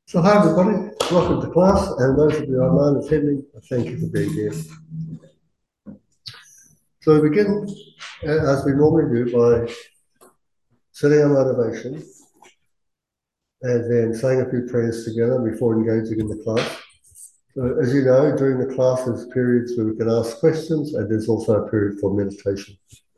So hi everybody, welcome to class, and those of you online attending, thank you for being here. So we begin, as we normally do, by setting our motivation and then saying a few prayers together before engaging in the class. So as you know, during the class there's periods where we can ask questions, and there's also a period for meditation.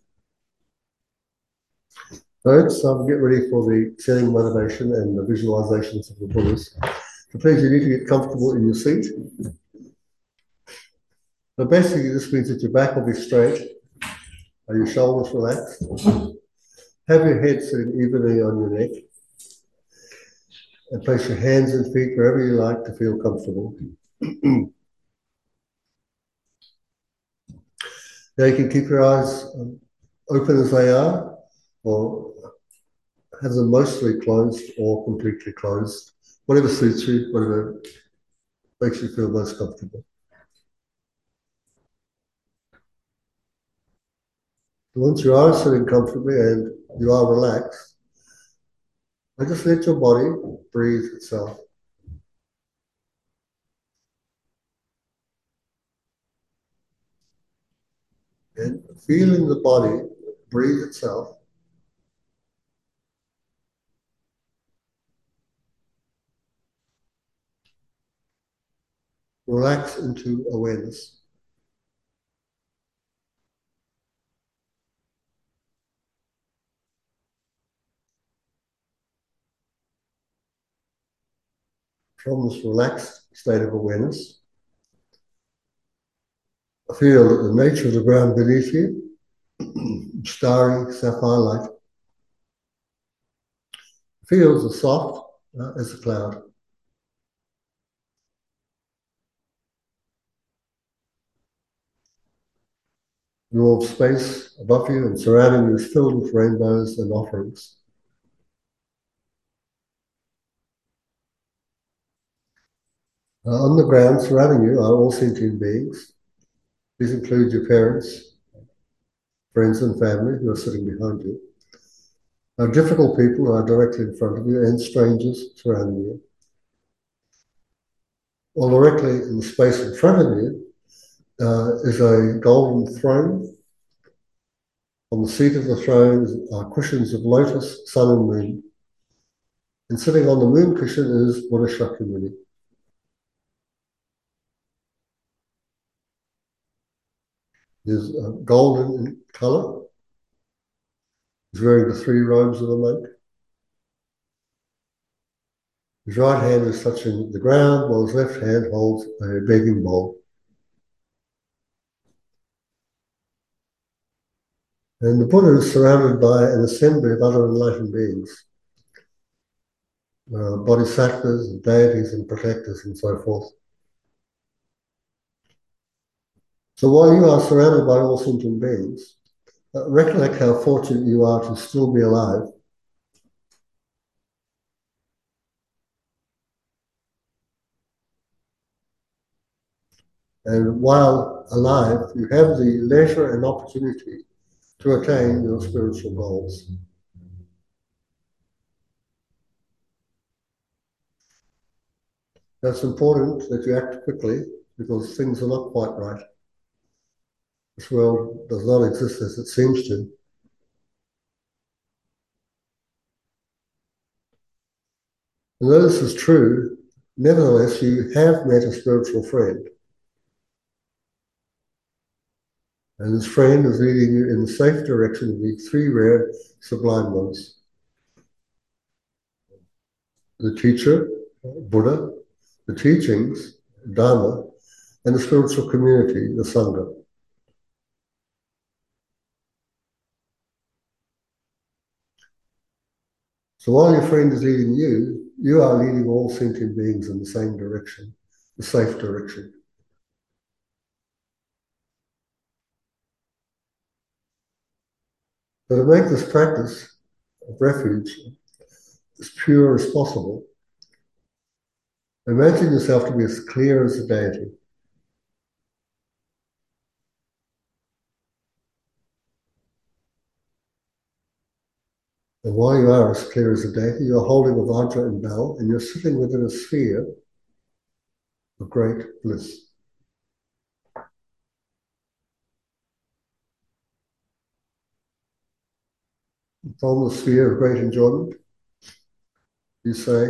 Right, so get ready for the setting motivation and the visualizations of the Buddhas. So please, you need to get comfortable in your seat. So basically this means that your back will be straight, and your shoulders relaxed. Have your head sitting evenly on your neck, and place your hands and feet wherever you like to feel comfortable. Now you can keep your eyes open as they are, or have them mostly closed or completely closed, whatever suits you, whatever makes you feel most comfortable. Once you are sitting comfortably and you are relaxed, just let your body breathe itself. And feeling the body breathe itself, relax into awareness. From this relaxed state of awareness, feel that the nature of the ground beneath you, starry sapphire light, feels as soft as a cloud. The world space above you and surrounding you is filled with rainbows and offerings. On the ground surrounding you are all sentient beings. These include your parents, friends and family who are sitting behind you. Difficult people who are directly in front of you, and strangers surrounding you. Well, directly in the space in front of you is a golden throne. On the seat of the throne are cushions of lotus, sun and moon. And sitting on the moon cushion is Buddha Shakyamuni. Is golden in colour. He's wearing the three robes of a monk. His right hand is touching the ground, while his left hand holds a begging bowl. And the Buddha is surrounded by an assembly of other enlightened beings, bodhisattvas, deities, and protectors, and so forth. So while you are surrounded by all sentient beings, recollect how fortunate you are to still be alive. And while alive, you have the leisure and opportunity to attain your spiritual goals. That's important that you act quickly, because things are not quite right. This world does not exist as it seems to. And though this is true, nevertheless, you have met a spiritual friend. And this friend is leading you in the safe direction of the three rare sublime ones. The teacher, Buddha, the teachings, Dharma, and the spiritual community, the Sangha. So while your friend is leading you, you are leading all sentient beings in the same direction, the safe direction. So to make this practice of refuge as pure as possible, imagine yourself to be as clear as a deity. And while you are as clear as a deity, you're holding a Vajra and bell, and you're sitting within a sphere of great bliss. From the sphere of great enjoyment, you say,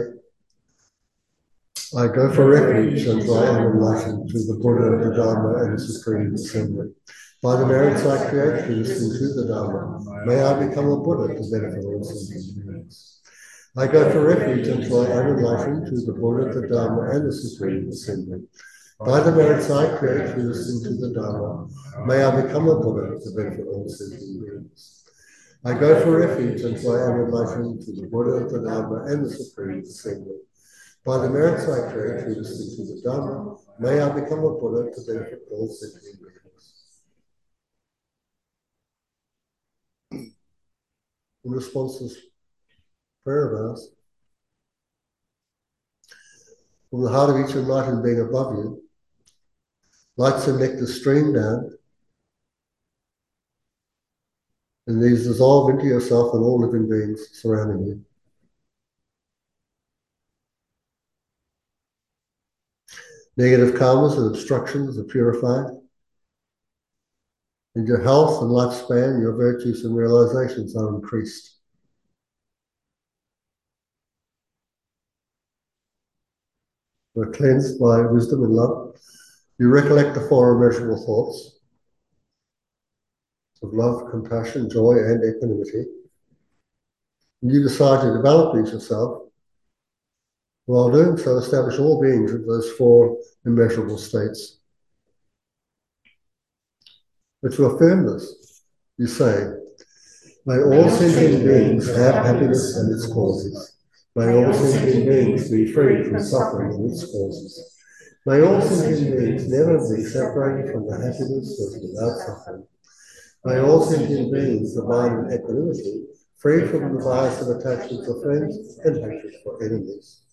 I go for refuge until I am enlightened through the Buddha, the Dharma, and the Supreme Assembly. By the merits I create through listening to the Dharma, may I become a Buddha to benefit all sentient beings. I go for refuge until I am enlightened through the Buddha, the Dharma, and the Supreme Assembly. By the merits I create through listening to the Dharma, may I become a Buddha to benefit all sentient beings. I go for refuge until I am enlightened through the Buddha, the Dharma, and the Supreme Assembly. By the merits I create through listening to the Dharma, may I become a Buddha to benefit all sentient beings. In response to this prayer of ours, from the heart of each enlightened being above you, lights and nectar stream down, and these dissolve into yourself and all living beings surrounding you. Negative karmas and obstructions are purified. In your health and lifespan, your virtues and realizations are increased. You're cleansed by wisdom and love. You recollect the four immeasurable thoughts of love, compassion, joy, and equanimity. And you decide to develop these yourself. While doing so, establish all beings in those four immeasurable states. But to affirm this, you say, may all sentient beings have happiness and its causes. May all sentient beings be free from suffering and its causes. May all sentient beings never be separated from the happiness that is without suffering. May all sentient beings abide in equanimity, free from the bias of attachment for friends and hatred for enemies.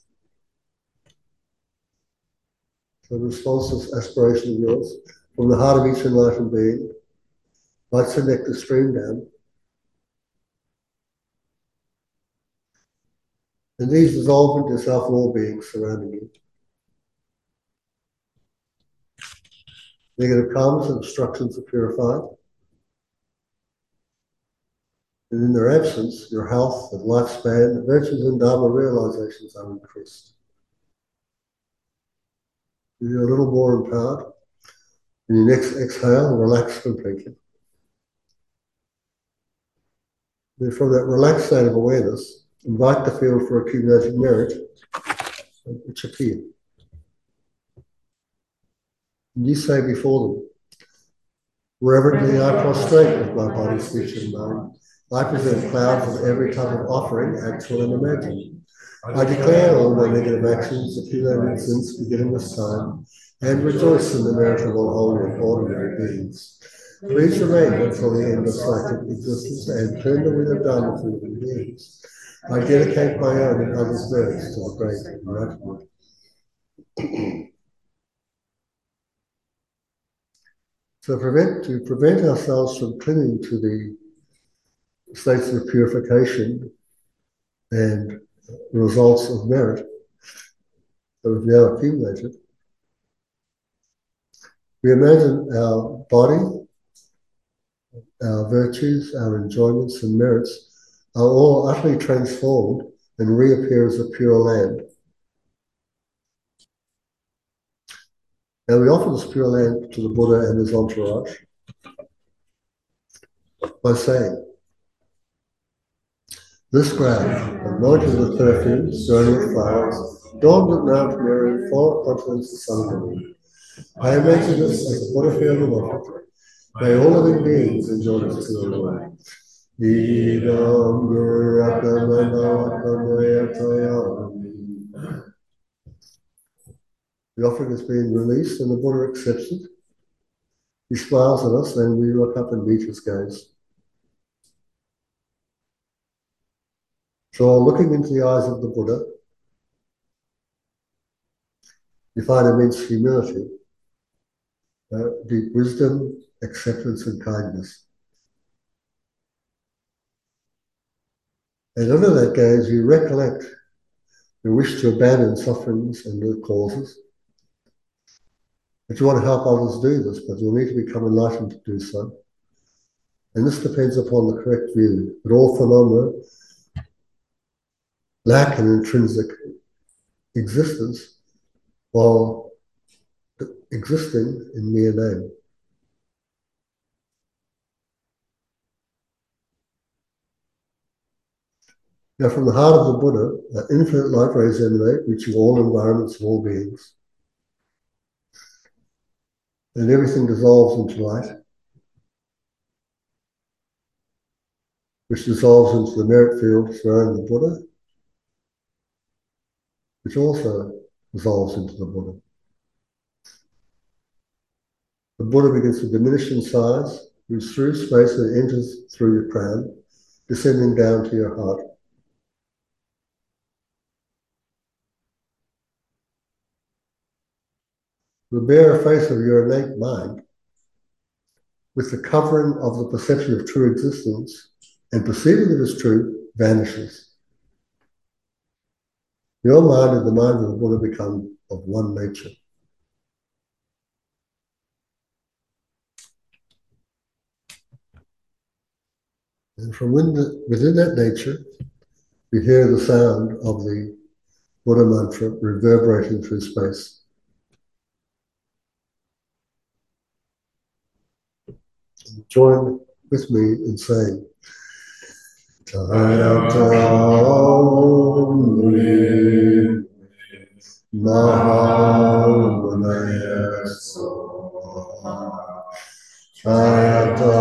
So the response to this aspiration of yours, from the heart of each enlightened being, lights and nectar stream down, and these dissolve into yourself and all beings surrounding you. Negative karmas and obstructions are purified. And in their absence, your health and lifespan, the virtues and Dharma realizations are increased. You're a little more empowered. And your next exhale, relax completely. And from that relaxed state of awareness, invite the field for accumulating merit, which appear. And you say before them, reverently I prostrate with my body, speech, and mind. I present clouds of every type of offering, actual and imagined. I declare all my negative actions, accumulated since beginning this time, and rejoice in the merit of all holy and ordinary beings. Please remain until the end of psychic existence and turn the wheel of Dharma through living beings. I dedicate my own and others' merits to the great enlightenment. So to prevent ourselves from clinging to the states of purification and results of merit that we've now accumulated, we imagine our body, our virtues, our enjoyments and merits are all utterly transformed and reappear as a pure land. And we offer this pure land to the Buddha and his entourage by saying, this ground, anointed with perfumes, grown with flowers, adorned with Mount Meru, four continents, the sun and the moon. I imagine this as a Buddha field of offering. May all living beings enjoy this pure land. Idam Guru The offering is being released and the Buddha accepts it. He smiles at us and we look up and meet his gaze. So looking into the eyes of the Buddha, you find immense humility, deep wisdom, acceptance and kindness. And under that gaze, you recollect the wish to abandon sufferings and their causes. But you want to help others do this, but you'll need to become enlightened to do so. And this depends upon the correct view, that all phenomena lack an intrinsic existence while existing in mere name. Now, from the heart of the Buddha, infinite light rays emanate, reaching all environments and all beings. And everything dissolves into light, which dissolves into the merit field surrounding the Buddha, which also dissolves into the Buddha. The Buddha begins to diminish in size, moves through space and enters through your crown, descending down to your heart. The bare face of your innate mind, with the covering of the perception of true existence and perceiving it as true, vanishes. Your mind and the mind of the Buddha become of one nature. And from within that nature, you hear the sound of the Buddha mantra reverberating through space. And join with me in saying, Tayata Muni Mahamunaya Soha. Tayata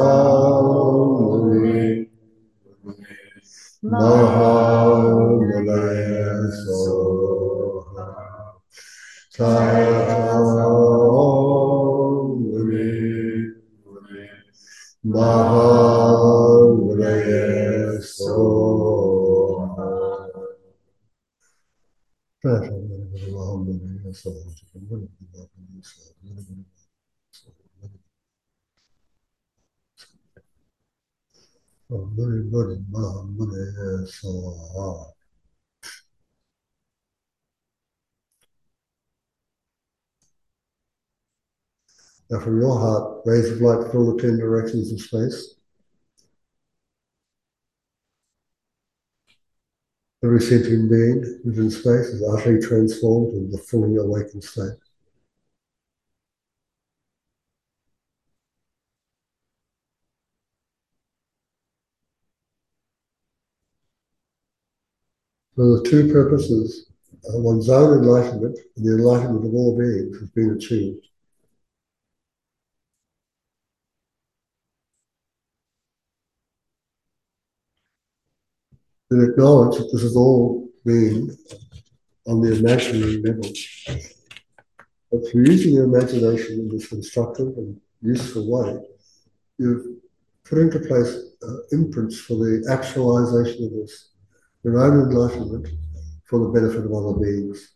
Muni Mahamunaya Soha. Tayata Muni Mahamunaya Soha. Mahamunaya Soha. Mahamunaya Soha. Now from your heart, rays of light fill the 10 directions of space. Every sentient being within space is utterly transformed into the fully awakened state. So the two purposes, one's own enlightenment and the enlightenment of all beings has been achieved. And acknowledge that this is all being on the imaginary level. But through using your imagination in this constructive and useful way, you've put into place imprints for the actualization of this, your own enlightenment for the benefit of other beings.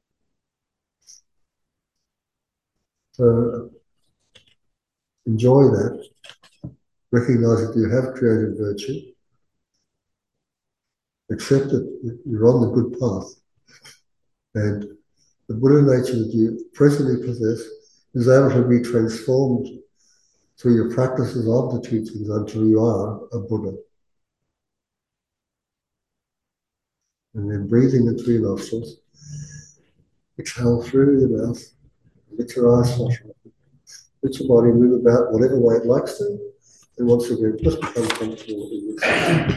So enjoy that, recognize that you have created virtue, accept that you're on the good path, and the Buddha nature that you presently possess is able to be transformed through your practices of the teachings until you are a Buddha. And then breathing in through your nostrils, exhale through your mouth, let your eyes flush open, let your body move about whatever way it likes to, and once again, just become comfortable in this.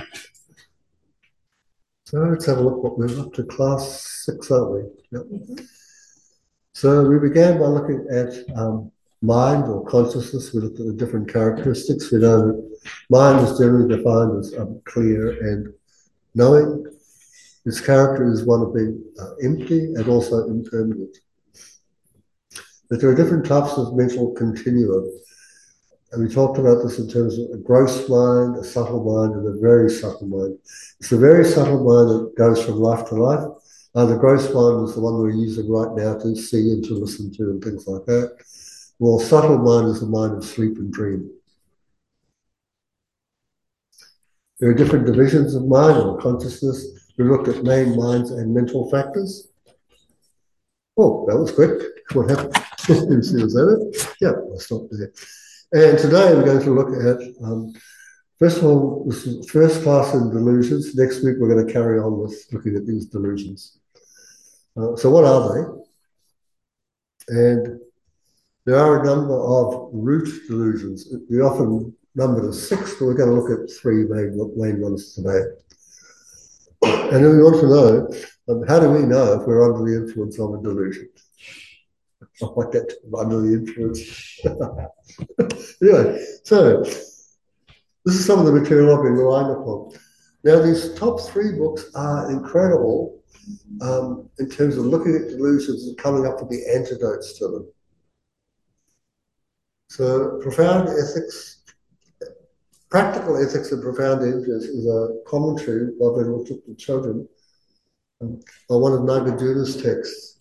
So let's have a look what we're up to. Class 6, aren't we? Yep. So we began by looking at mind or consciousness. We looked at the different characteristics. We know that mind is generally defined as clear and knowing. Its character is one of being empty and also impermanent. But there are different types of mental continuum. And we talked about this in terms of a gross mind, a subtle mind, and a very subtle mind. It's the very subtle mind that goes from life to life. The gross mind is the one we're using right now to see and to listen to and things like that. Well, subtle mind is the mind of sleep and dream. There are different divisions of mind or consciousness. We looked at main minds and mental factors. Oh, that was quick. What happened? Was that it? Yeah, I stopped there. And today we're going to look at, first of all, this is the first class in delusions. Next week we're going to carry on with looking at these delusions. So what are they? And there are a number of root delusions. We often number as 6, but we're going to look at 3 main ones today. And then we want to know, how do we know if we're under the influence of a delusion? I like that, under the influence. Anyway, so this is some of the material I've been relying upon. Now, these top 3 books are incredible in terms of looking at delusions and coming up with the antidotes to them. So, Profound Ethics, Practical Ethics and Profound Ethics is a commentary by Venerable Thupten Chodron on one of Nagarjuna's texts.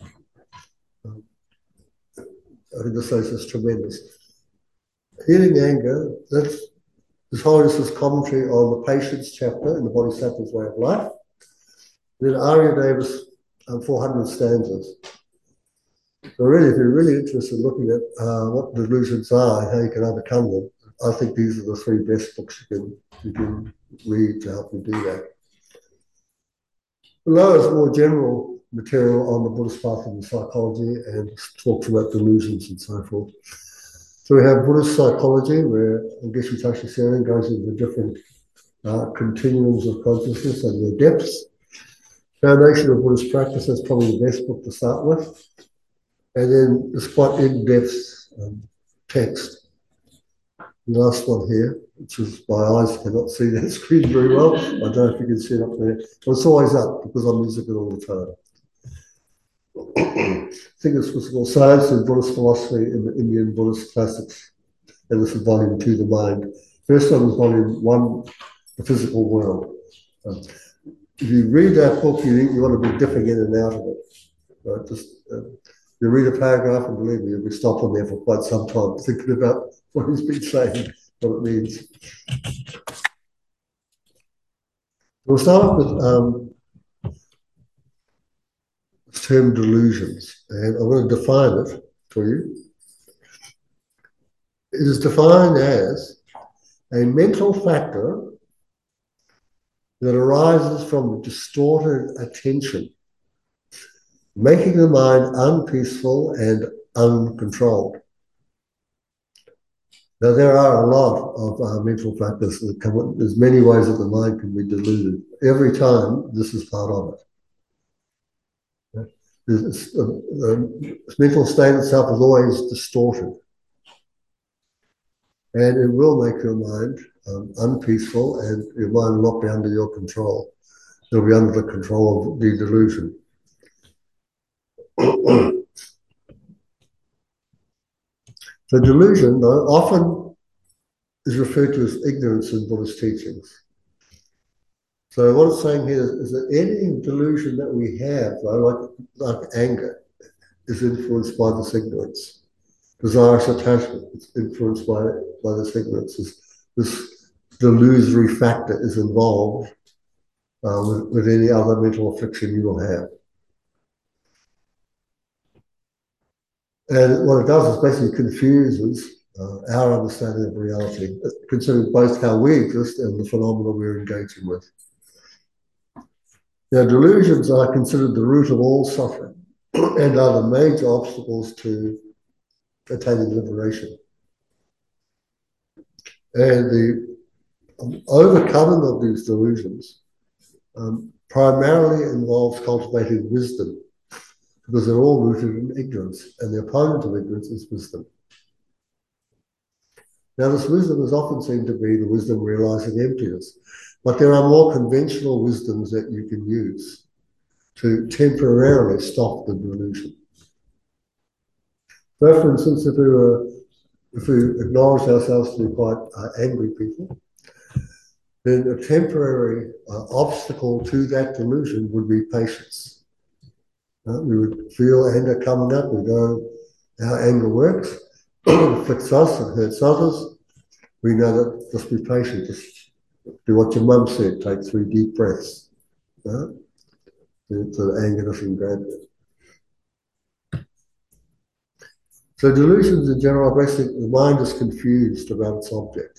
I think this is tremendous. Healing Anger, that's His Holiness's commentary on the Patience chapter in the Bodhisattva's Way of Life. Then Arya Davis, 400 stanzas. So really, if you're really interested in looking at what delusions are and how you can overcome them, I think these are the 3 best books you can read to help you do that. Below is more general material on the Buddhist path and psychology and talks about delusions and so forth. So we have Buddhist psychology, where Geshe Tashi Serin goes into different continuums of consciousness and their depths. Foundation of Buddhist Practice is probably the best book to start with. And then this quite in-depth text. The last one here, which is my eyes cannot see that screen very well. I don't know if you can see it up there. But it's always up because I'm using it all the time. I think it's called Science and Buddhist Philosophy in the Indian Buddhist Classics. And this is volume 2, The Mind. First one was volume 1, The Physical World. If you read that book, you want to be dipping in and out of it. Right? You read a paragraph and believe me, you'll be stopping there for quite some time thinking about what he's been saying, what it means. We'll start with the term delusions, and I'm going to define it for you. It is defined as a mental factor that arises from distorted attention, making the mind unpeaceful and uncontrolled. Now, there are a lot of mental factors that come up. There's many ways that the mind can be deluded. Every time, this is part of it. The mental state itself is always distorted. And it will make your mind unpeaceful, and your mind will not be under your control. It'll be under the control of the delusion. So delusion, though, often is referred to as ignorance in Buddhist teachings. So what it's saying here is that any delusion that we have, though, like anger, is influenced by this ignorance. Desirous attachment is influenced by this ignorance. This delusory factor is involved with any other mental affliction you will have. And what it does is basically confuses our understanding of reality, considering both how we exist and the phenomena we're engaging with. Now, delusions are considered the root of all suffering and are the major obstacles to attaining liberation. And the overcoming of these delusions primarily involves cultivating wisdom, because they're all rooted in ignorance, and the opponent of ignorance is wisdom. Now, this wisdom is often seen to be the wisdom realizing emptiness, but there are more conventional wisdoms that you can use to temporarily stop the delusion. So, for instance, if we acknowledge ourselves to be quite angry people, then a temporary obstacle to that delusion would be patience. We would feel anger coming up. We know how anger works. It afflicts us, it hurts others. We know that just be patient. Just Do what your mum said, take 3 deep breaths. So the anger doesn't grab you. So delusions in general, basically the mind is confused about its object.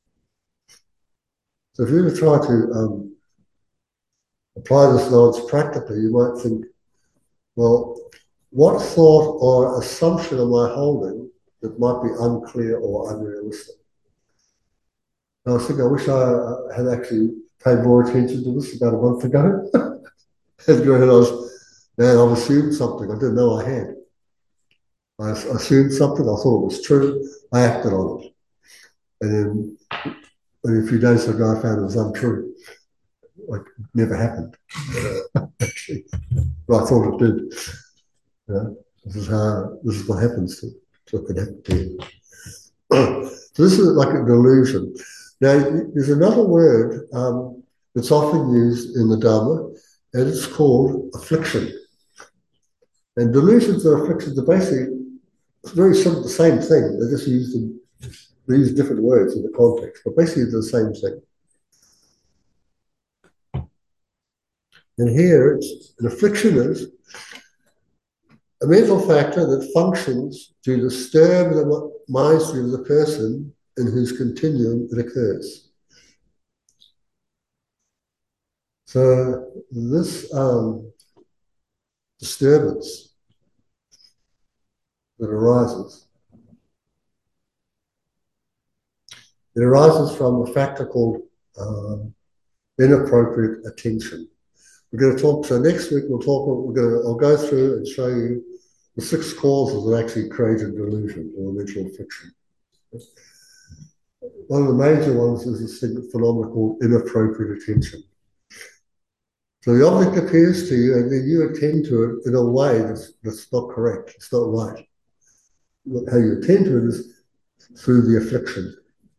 So if you were to try to apply this knowledge practically, you might think, well, what thought or assumption am I holding that might be unclear or unrealistic? And I was thinking, I wish I had actually paid more attention to this about a month ago. And I realised, man, I've assumed something I didn't know I had. I assumed something, I thought it was true, I acted on it. And then a few days ago, I found it was untrue. Like, it never happened, actually. But I thought it did. You know, this is what happens to what can happen to you. So this is like a delusion. Now, there's another word that's often used in the Dharma, and it's called affliction. And delusions and afflictions are basically very simple, the same thing. They're just used in these different words in the context, but basically it's the same thing. And here, an affliction is a mental factor that functions to disturb the mind stream of the person in whose continuum it occurs. So this disturbance that arises, it arises from a factor called inappropriate attention. We're going to talk, so next week I'll go through and show you the 6 causes that actually create a delusion or a mental affliction. One of the major ones is this phenomenon called inappropriate attention. So the object appears to you and then you attend to it in a way that's not correct, it's not right. How you attend to it is through the affliction.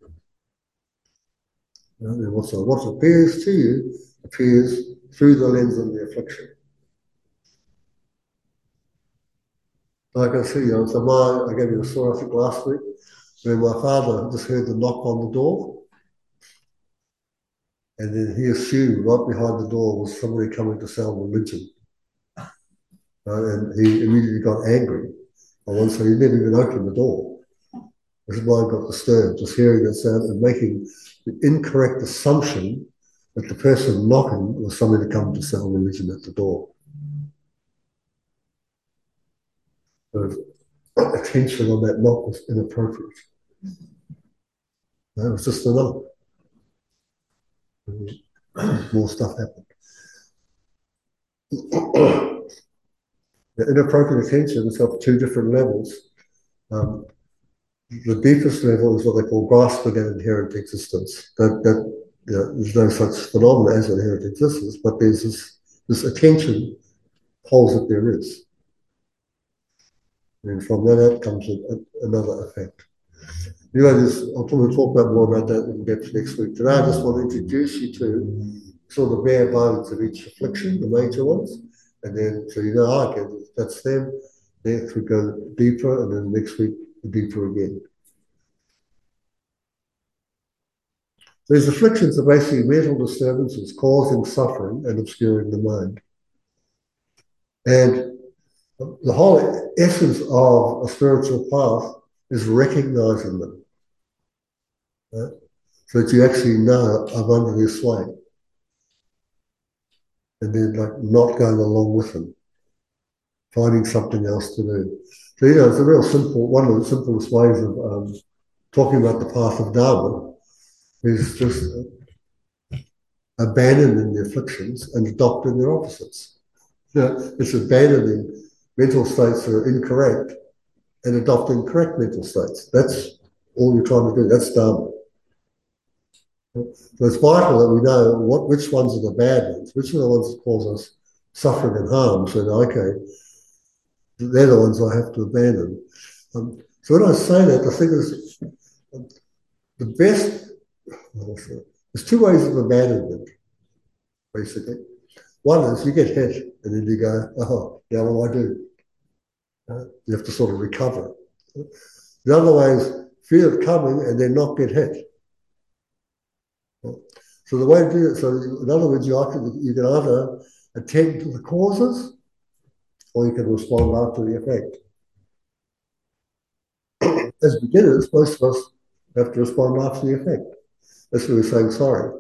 You know, what appears to you appears through the lens of the affliction. Like I see, I gave you a story, I think last week, where my father just heard the knock on the door, and then he assumed right behind the door was somebody coming to sell religion. And he immediately got angry. And so he never even opened the door. His mind got disturbed, just hearing that sound and making the incorrect assumption that the person knocking was somebody to come to sell religion at the door. The attention on that knock was inappropriate. It was just a knock. More stuff happened. The inappropriate attention has got 2 different levels. The deepest level is what they call grasping at inherent existence. There's no such phenomenon as inherent existence, but there's this attention holds that there is. And from that comes another effect. Anyway, I'll probably talk about more about that in depth next week. Today, I just want to introduce you to sort of the bare bones of each affliction, the major ones, and then so you know, okay, that's them. Next we go deeper, and then next week deeper again. These afflictions are basically mental disturbances causing suffering and obscuring the mind. And the whole essence of a spiritual path is recognizing them. Right? So that you actually know I'm under this way. And then like not going along with them. Finding something else to do. So it's a real simple, one of the simplest ways of talking about the path of Dharma is just abandoning the afflictions and adopting their opposites. It's abandoning mental states that are incorrect and adopting correct mental states. That's all you're trying to do. That's Dharma. So it's vital that we know which ones are the bad ones, which are the ones that cause us suffering and harm. So, okay, they're the ones I have to abandon. So when I say that, I think is the best, there's 2 ways of abandonment, basically. One is you get hit and then you go, oh, yeah, what do I do? You have to sort of recover. The other way is feel it coming and then not get hit. So the way to do it, so in other words, you can either attend to the causes or you can respond after the effect. As beginners, most of us have to respond after the effect. That's why we're saying sorry.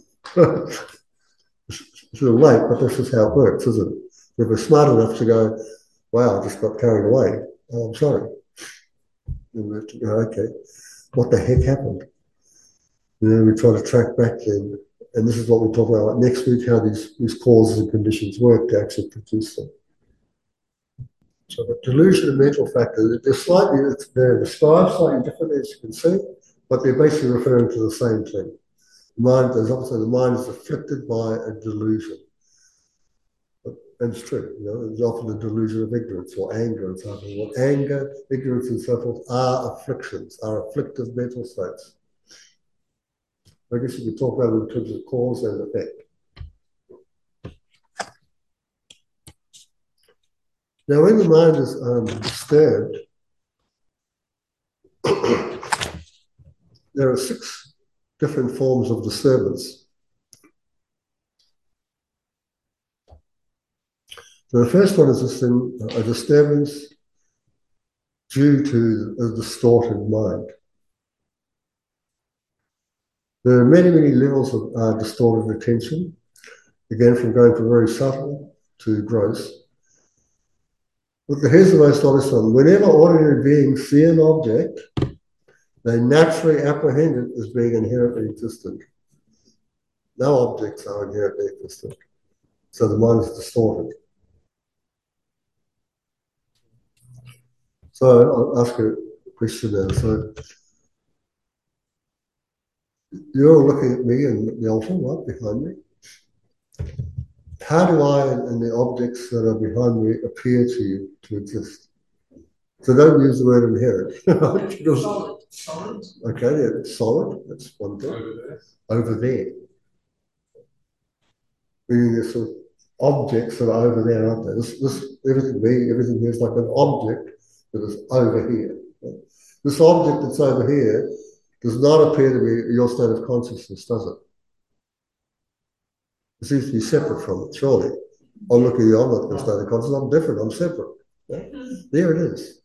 It's a little late, but this is how it works, isn't it? If we're smart enough to go, wow, I just got carried away. Oh, I'm sorry. And we have to go, okay, what the heck happened? And then we try to track back then. And this is what we'll talk about next week, how these causes and conditions work to actually produce them. So the delusion and mental factor, they're described slightly differently, as you can see, but they're basically referring to the same thing. The mind is afflicted by a delusion. And it's true, there's often a delusion of ignorance or anger and so forth. Well, anger, ignorance and so forth are afflictions, are afflictive mental states. I guess you could talk about it in terms of cause and effect. Now, when the mind is disturbed, there are 6 different forms of disturbance. So the first one is a disturbance due to a distorted mind. There are many, many levels of distorted attention, again, from going from very subtle to gross. But here's the most honest one. Whenever ordinary beings see an object, they naturally apprehend it as being inherently existent. No objects are inherently existent. So the mind is distorted. So I'll ask you a question now. So you're looking at me and the altar right behind me. How do I and the objects that are behind me appear to you to exist? So don't use the word inherent. Solid. Okay, yeah, solid. That's one thing. Over there. Meaning there's sort of objects that are over there, aren't there? Everything here is like an object that is over here. This object that's over here does not appear to be your state of consciousness, does it? It seems to be separate from it, surely. I'm looking at you, I'm not in a state of consciousness, I'm different, I'm separate. Yeah? There it is.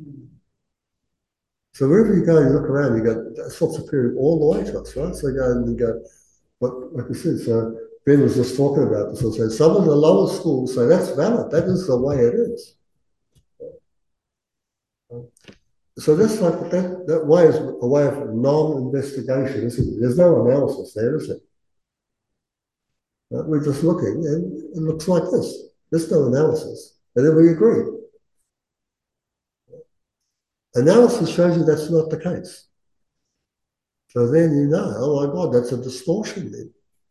So wherever you go, you look around, you go, that's what's appearing all the way to us, right? So you go and you go, like you said, so Ben was just talking about this, and said some of the lower schools say that's valid, that is the way it is. So that's like that way is a way of non-investigation, isn't it? There's no analysis there, is it? We're just looking, and it looks like this. There's no analysis, and then we agree. Analysis shows you that's not the case. So then you know, oh my God, that's a distortion then.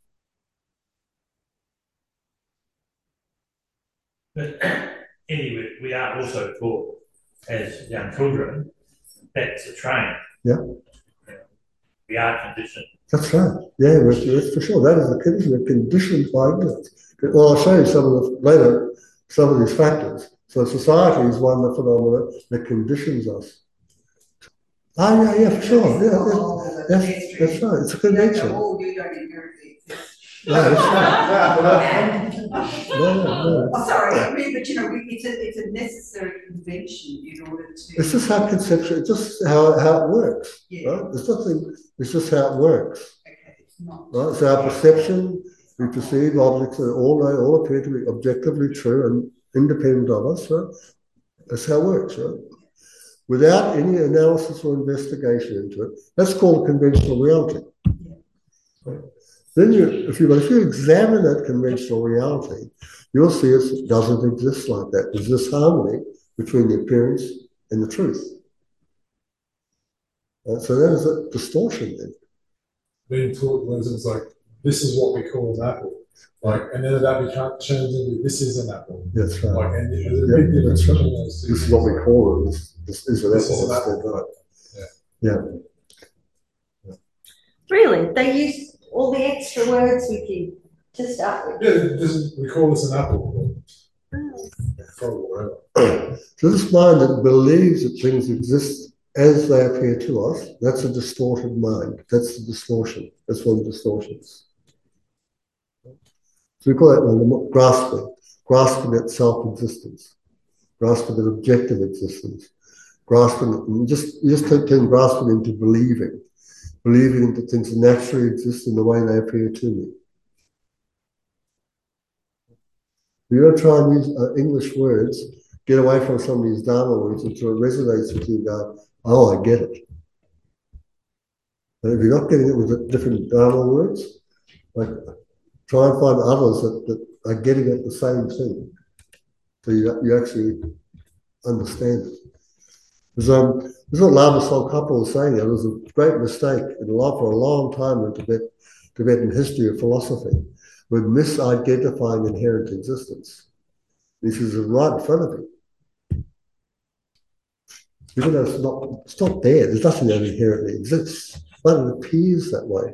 But anyway, we are also taught as young children that's a train. Yeah. We are conditioned. That's right. Yeah, that's for sure. That is the condition. We're conditioned by ignorance. Well, I'll show you some of these factors. So society is one of the phenomena that conditions us. Yeah, for sure. That's right. It's a convention. Oh, you don't inherit it. No, that's right. No. Oh, sorry, I mean, but it's a necessary convention in order to. It's just how conceptual. It's just how it works. Yeah. Right? It's nothing. It's just how it works. Okay, it's not. Right. So our perception, we perceive objects that all appear to be objectively true and independent of us. Right? That's how it works. Right? Without any analysis or investigation into it, that's called conventional reality. Yeah. Right? Then if you examine that conventional reality, you'll see it doesn't exist like that. There's this harmony between the appearance and the truth. So that is a distortion then. Being taught, for instance, like, this is what we call an apple. Like, and then that becomes changed into this is an apple. That's right. Like, and there's a big difference between those two. This is what we call it. This is an apple. Right. Yeah. Really? They use all the extra words with you to start with? Yeah, we call this an apple. So this mind that believes that things exist as they appear to us, that's a distorted mind. That's the distortion. That's one of the distortions. So we call that grasping at self-existence, grasping at objective existence, you just turn grasping into believing that things naturally exist in the way they appear to me. If you try and use English words, get away from some of these Dharma words until it resonates with you, go, oh, I get it. And if you're not getting it with different Dharma words, like try and find others that are getting at the same thing. So you actually understand it. This is what Lama Tsongkhapa was saying. It was a great mistake for a long time in Tibetan history of philosophy, with misidentifying inherent existence. This is right in front of you. Even though it's not there, there's nothing that inherently exists, but it appears that way.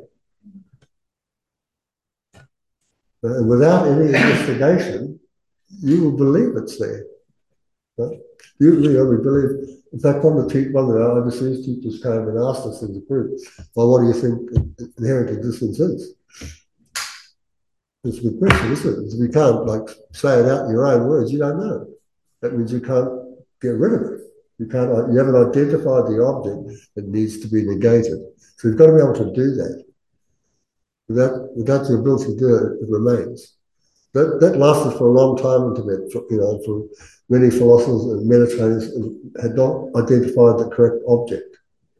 And without any investigation, you will believe it's there. Right? We believe. In fact, one of the overseas teachers came and asked us in the group, well, what do you think inherent existence is? It's a good question, isn't it? If you can't say it out in your own words, you don't know. That means you can't get rid of it. You haven't identified the object that needs to be negated. So you've got to be able to do that. Without the ability to do it, it remains. That lasted for a long time in Tibet, for many philosophers and meditators had not identified the correct object.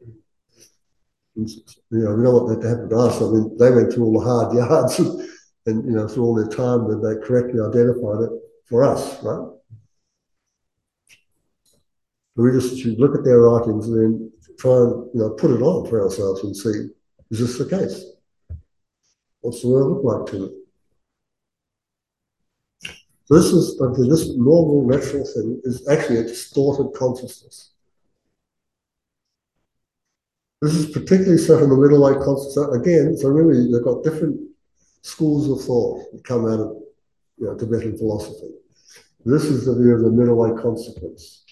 We know what that happened to us. I mean, they went through all the hard yards and through all their time that they correctly identified it for us, right? We just should look at their writings and then try and put it on for ourselves and see, is this the case? What's the world look like to me? So this normal, natural thing is actually a distorted consciousness. This is particularly so in the middle way consciousness. Again, so really they've got different schools of thought that come out of Tibetan philosophy. This is the view of the middle way consequence.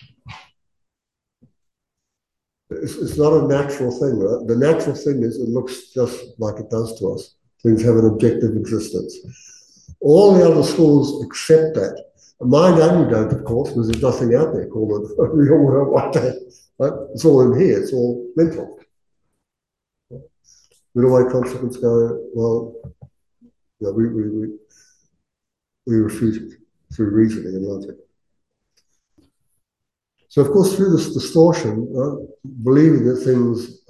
It's not a natural thing, right? The natural thing is it looks just like it does to us. Things have an objective existence. All the other schools accept that. Mine only don't, of course, because there's nothing out there called a real world like that. Right? It's all in here. It's all mental. Middle way consequence go, well, we refute it through reasoning and logic. So, of course, through this distortion, believing that things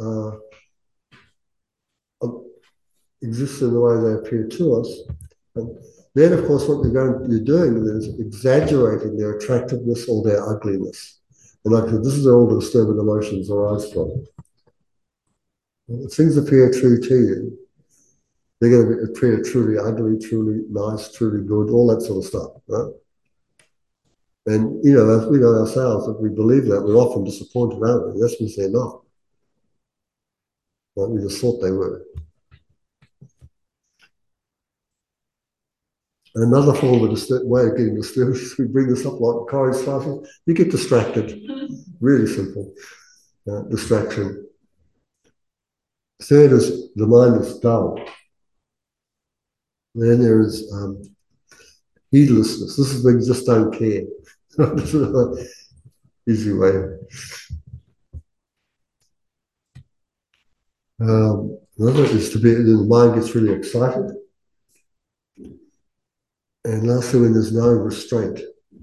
exist in the way they appear to us, then, of course, what you're doing is exaggerating their attractiveness or their ugliness. And like I said, this is where all the disturbing emotions arise from. If things appear true to you, they're going to appear truly ugly, truly nice, truly good, all that sort of stuff, right? And, as we know ourselves, if we believe that, we're often disappointed, aren't we? That's because they're not. Right? We just thought they were. Another form of way of getting disturbed is we bring this up like Corey's classes. You get distracted. Really simple. Distraction. Third is the mind is dull. Then there is heedlessness. This is when you just don't care. This is an easy way. Another is the mind gets really excited. And lastly, when there's no restraint.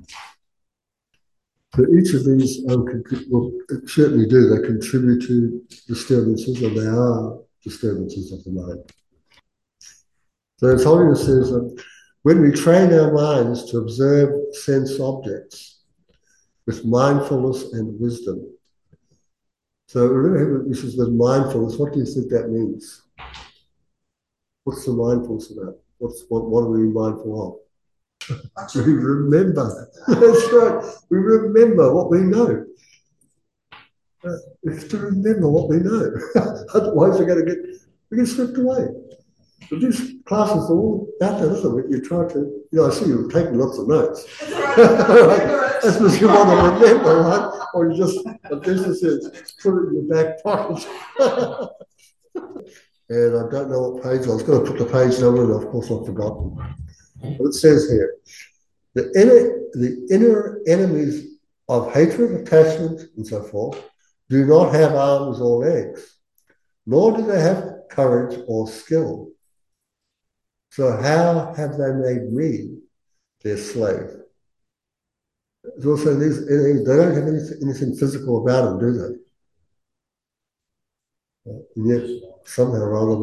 So each of these certainly do. They contribute to disturbances, or they are disturbances of the mind. So His Holiness says that when we train our minds to observe sense objects with mindfulness and wisdom. So remember, this is with mindfulness. What do you think that means? What's the mindfulness about? What are we mindful of? We remember. That's right. We remember what we know. We have to remember what we know. Otherwise, we get swept away. But these classes are all about that, isn't it? You try to, I see you're taking lots of notes. That's because you want to remember, right? Or you just, the business is put it in your back pocket. And I don't know what page, I was going to put the page number, and of course I've forgotten. What it says here, the inner enemies of hatred, attachment, and so forth do not have arms or legs, nor do they have courage or skill. So how have they made me their slave? It's also these, they don't have anything physical about them, do they? And yet, somehow or other,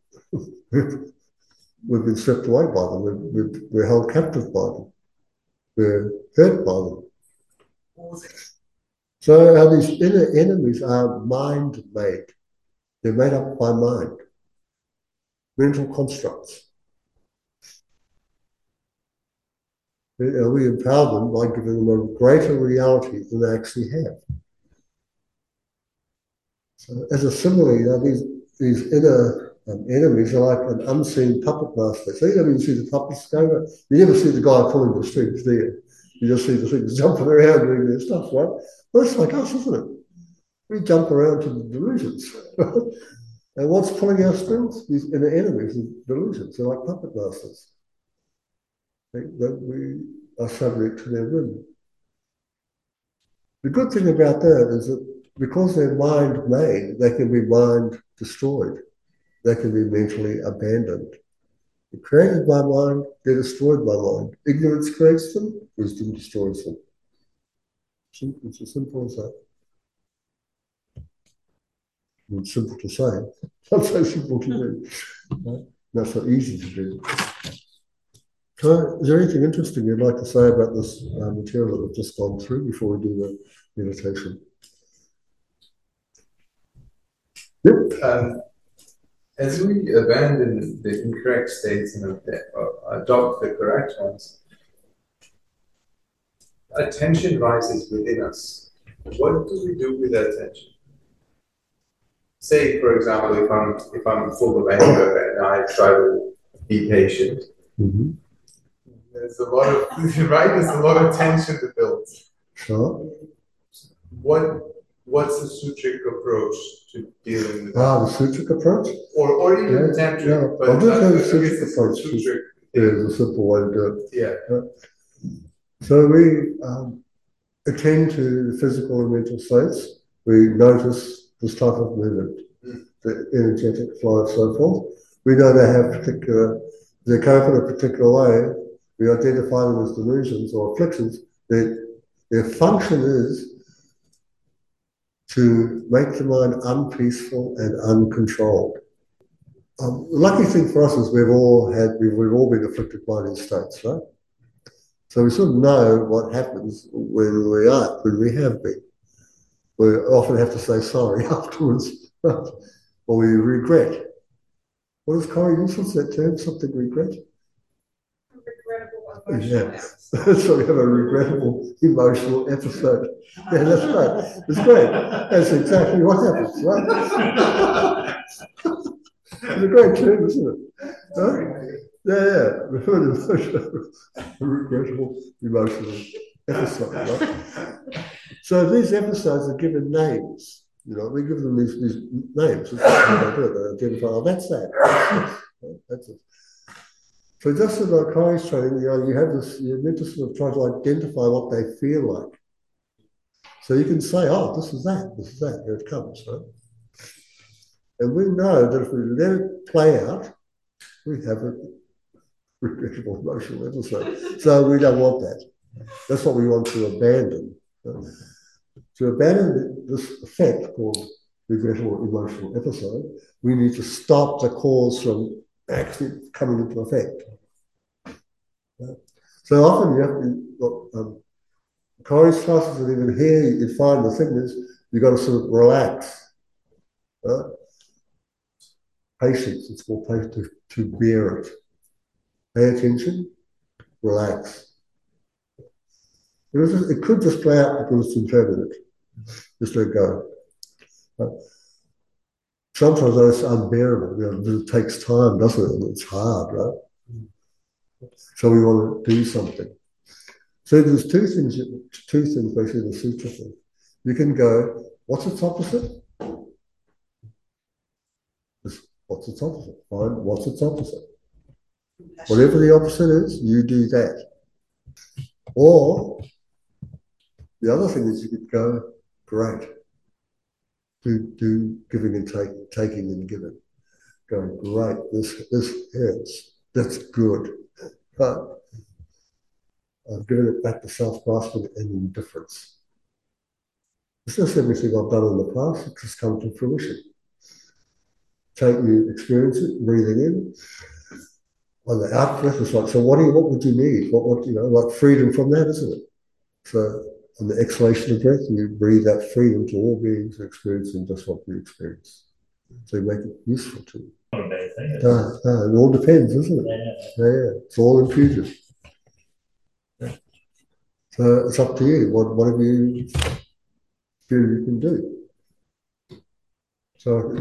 we've been stripped away by them. We're held captive by them. We're hurt by them. So these inner enemies are mind-made. They're made up by mind, mental constructs. We empower them by giving them a greater reality than they actually have. So as a simile, these inner enemies are like an unseen puppet master. So you don't even see the puppets going on. You never see the guy pulling the strings, do you? You just see the things jumping around doing their stuff, right? Well, it's like us, isn't it? We jump around to the delusions. And what's pulling our strings? These inner enemies, the delusions. They're like puppet masters. That we are subject to their whim. The good thing about that is that because they're mind-made, they can be mind-destroyed. They can be mentally abandoned. They're created by mind, they're destroyed by mind. Ignorance creates them, wisdom destroys them. It's as simple as that. It's simple to say, not so simple to do. Right? Not so easy to do. So, is there anything interesting you'd like to say about this material that we've just gone through before we do the meditation? Yep. As we abandon the incorrect states and adopt the correct ones, attention rises within us. What do we do with that attention? Say, for example, if I'm full of anger and I try to be patient, there's a lot of There's a lot of tension that builds. Sure. What's the sutric approach to dealing with that? The sutric approach? Or even the tantric. Yeah. But I'll just say the sutric approach. Sutric. There's a simple way to do it. Yeah. So we attend to the physical and mental states. We notice this type of movement, the energetic flow and so forth. We know they have they come in a particular way. We identify them as delusions or afflictions. Their function is to make the mind unpeaceful and uncontrolled. The lucky thing for us is we've all been afflicted by these states, right? So we sort of know what happens when we have been. We often have to say sorry afterwards, or we regret. What does Corey use for that term? Something regret? Yeah. So we have a regrettable emotional episode. Yeah, that's right. It's great. That's exactly what happens, right? It's a great term, isn't it? Huh? Yeah. Regrettable emotional episode, right? So these episodes are given names. You know, we give them these names. That's how they do it. They identify, oh, that's that. That's it. So just as our Kai's training, you have this, you're meant to sort of try to identify what they feel like. So you can say, oh, this is that, here it comes, right? And we know that if we let it play out, we have a regrettable emotional episode. So we don't want that. That's what we want to abandon. To abandon this effect called regrettable emotional episode, we need to stop the cause from actually coming into effect. So often you have to, Corey's classes, and even here you find the thing is you've got to sort of relax. Right? Patience, it's called patience, to bear it. Pay attention, relax. It could just play out because it's impermanent. Just let it go. Sometimes it's unbearable. It takes time, doesn't it? And it's hard, right? So we want to do something. So there's two things basically in the sutra thing. You can go, what's its opposite? What's its opposite? Find what's its opposite. Whatever the opposite is, you do that. Or the other thing is you could go, great. Do giving and taking and giving. Going, great, this hurts. That's good. But I've given it back to self-grasping and indifference. It's just everything I've done in the past, it's just come to fruition. Take you, experience it, breathing in. On the out breath, it's like, so what would you need? What like freedom from that, isn't it? So on the exhalation of breath, you breathe that freedom to all beings experiencing just what you experience. So you make it useful to you. Not a bad thing. It all depends, isn't it? Yeah, it's all intuitive. So it's up to you. Whatever you feel you can do. So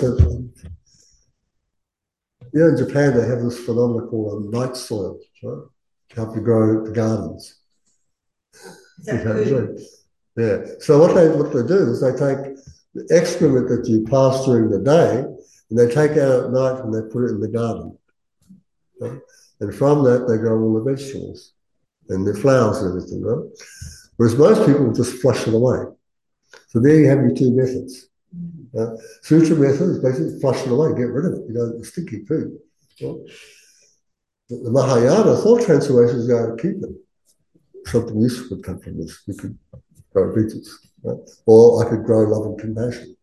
in Japan they have this phenomenon called night soil, right? To help you grow the gardens. Is that good? Yeah. So what they do is they take the excrement that you pass during the day and they take out at night and they put it in the garden. Right? And from that they grow all the vegetables and the flowers and everything, right? Whereas most people just flush it away. So there you have your two methods. Sutra method is basically flush it away, get rid of it, the stinky food. Right? The Mahayana thought transformation is going to keep it. Something useful would come from this. We could grow beeches, right? Or I could grow love and compassion.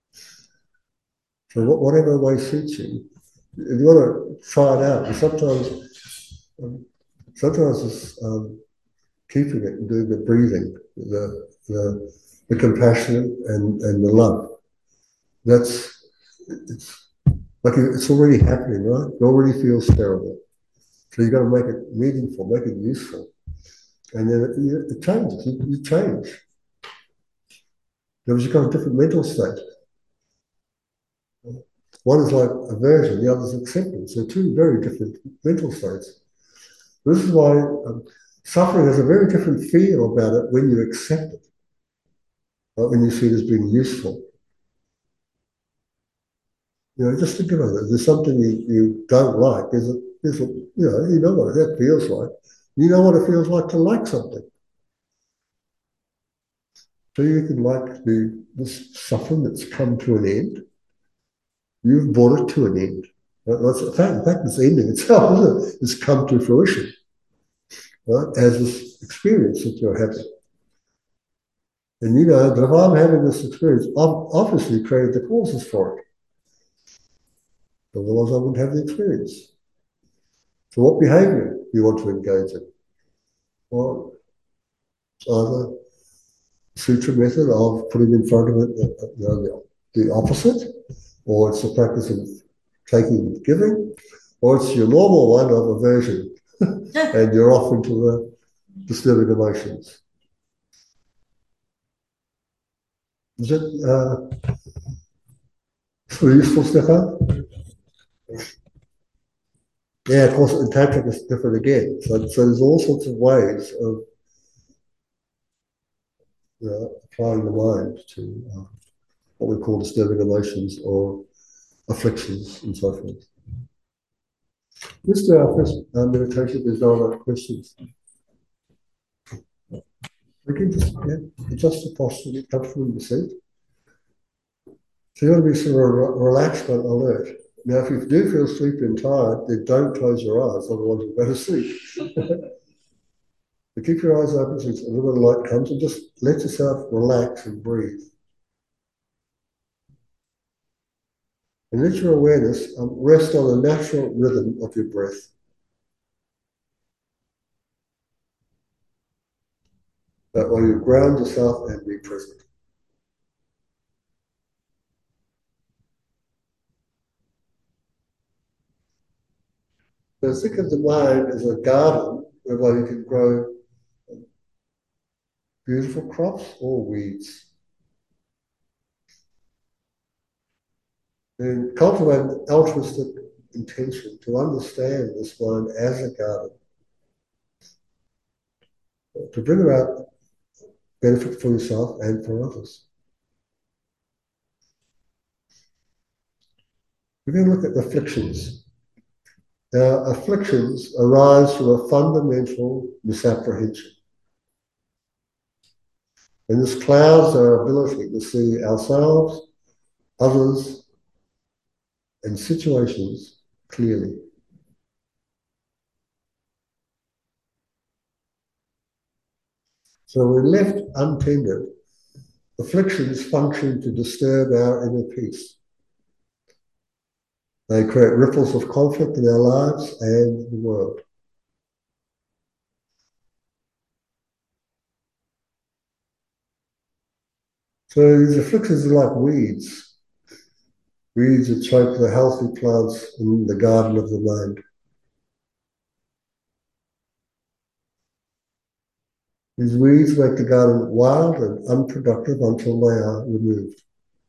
So whatever way suits you, if you want to try it out, and sometimes it's keeping it and doing the breathing, the compassion and the love. It's like it's already happening, right? It already feels terrible. So you've got to make it meaningful, make it useful. And then it changes, you change. Because you've got a different mental state. One is like aversion, the other is acceptance. They're two very different mental states. This is why suffering has a very different feel about it when you accept it, right? When you see it as being useful. Just think about it. There's something you don't like. You know what that feels like. You know what it feels like to like something. So you can like this suffering that's come to an end. You've brought it to an end. In fact, it's ending itself, isn't it? It's come to fruition, right? As this experience that you're having. And you know that if I'm having this experience, I've obviously created the causes for it. Otherwise, I wouldn't have the experience. So what behavior do you want to engage in? Well, it's either sutra method of putting in front of it the opposite, or it's the practice of taking and giving, or it's your normal one of aversion, and you're off into the disturbing emotions. Is it useful, Stefan? Yeah, of course, in Tantric it's different again. So there's all sorts of ways of applying the mind to what we call disturbing emotions or afflictions and so forth. Let's do our first meditation. There's no other questions. We can just adjust the posture, get comfortable in the seat. So you want to be sort of relaxed but alert. Now, if you do feel sleepy and tired, then don't close your eyes, otherwise you'll go to sleep. But keep your eyes open so a little bit of light comes and just let yourself relax and breathe. And let your awareness rest on the natural rhythm of your breath. That way you ground yourself and be present. So think of the mind as a garden whereby you can grow beautiful crops or weeds. And cultivate an altruistic intention to understand this mind as a garden, to bring about benefit for yourself and for others. We're going to look at afflictions. Our afflictions arise from a fundamental misapprehension. And this clouds our ability to see ourselves, others, and situations clearly. So when left untended, afflictions function to disturb our inner peace. They create ripples of conflict in our lives and the world. So these afflictions are like weeds. Weeds that choke the healthy plants in the garden of the mind. These weeds make the garden wild and unproductive until they are removed.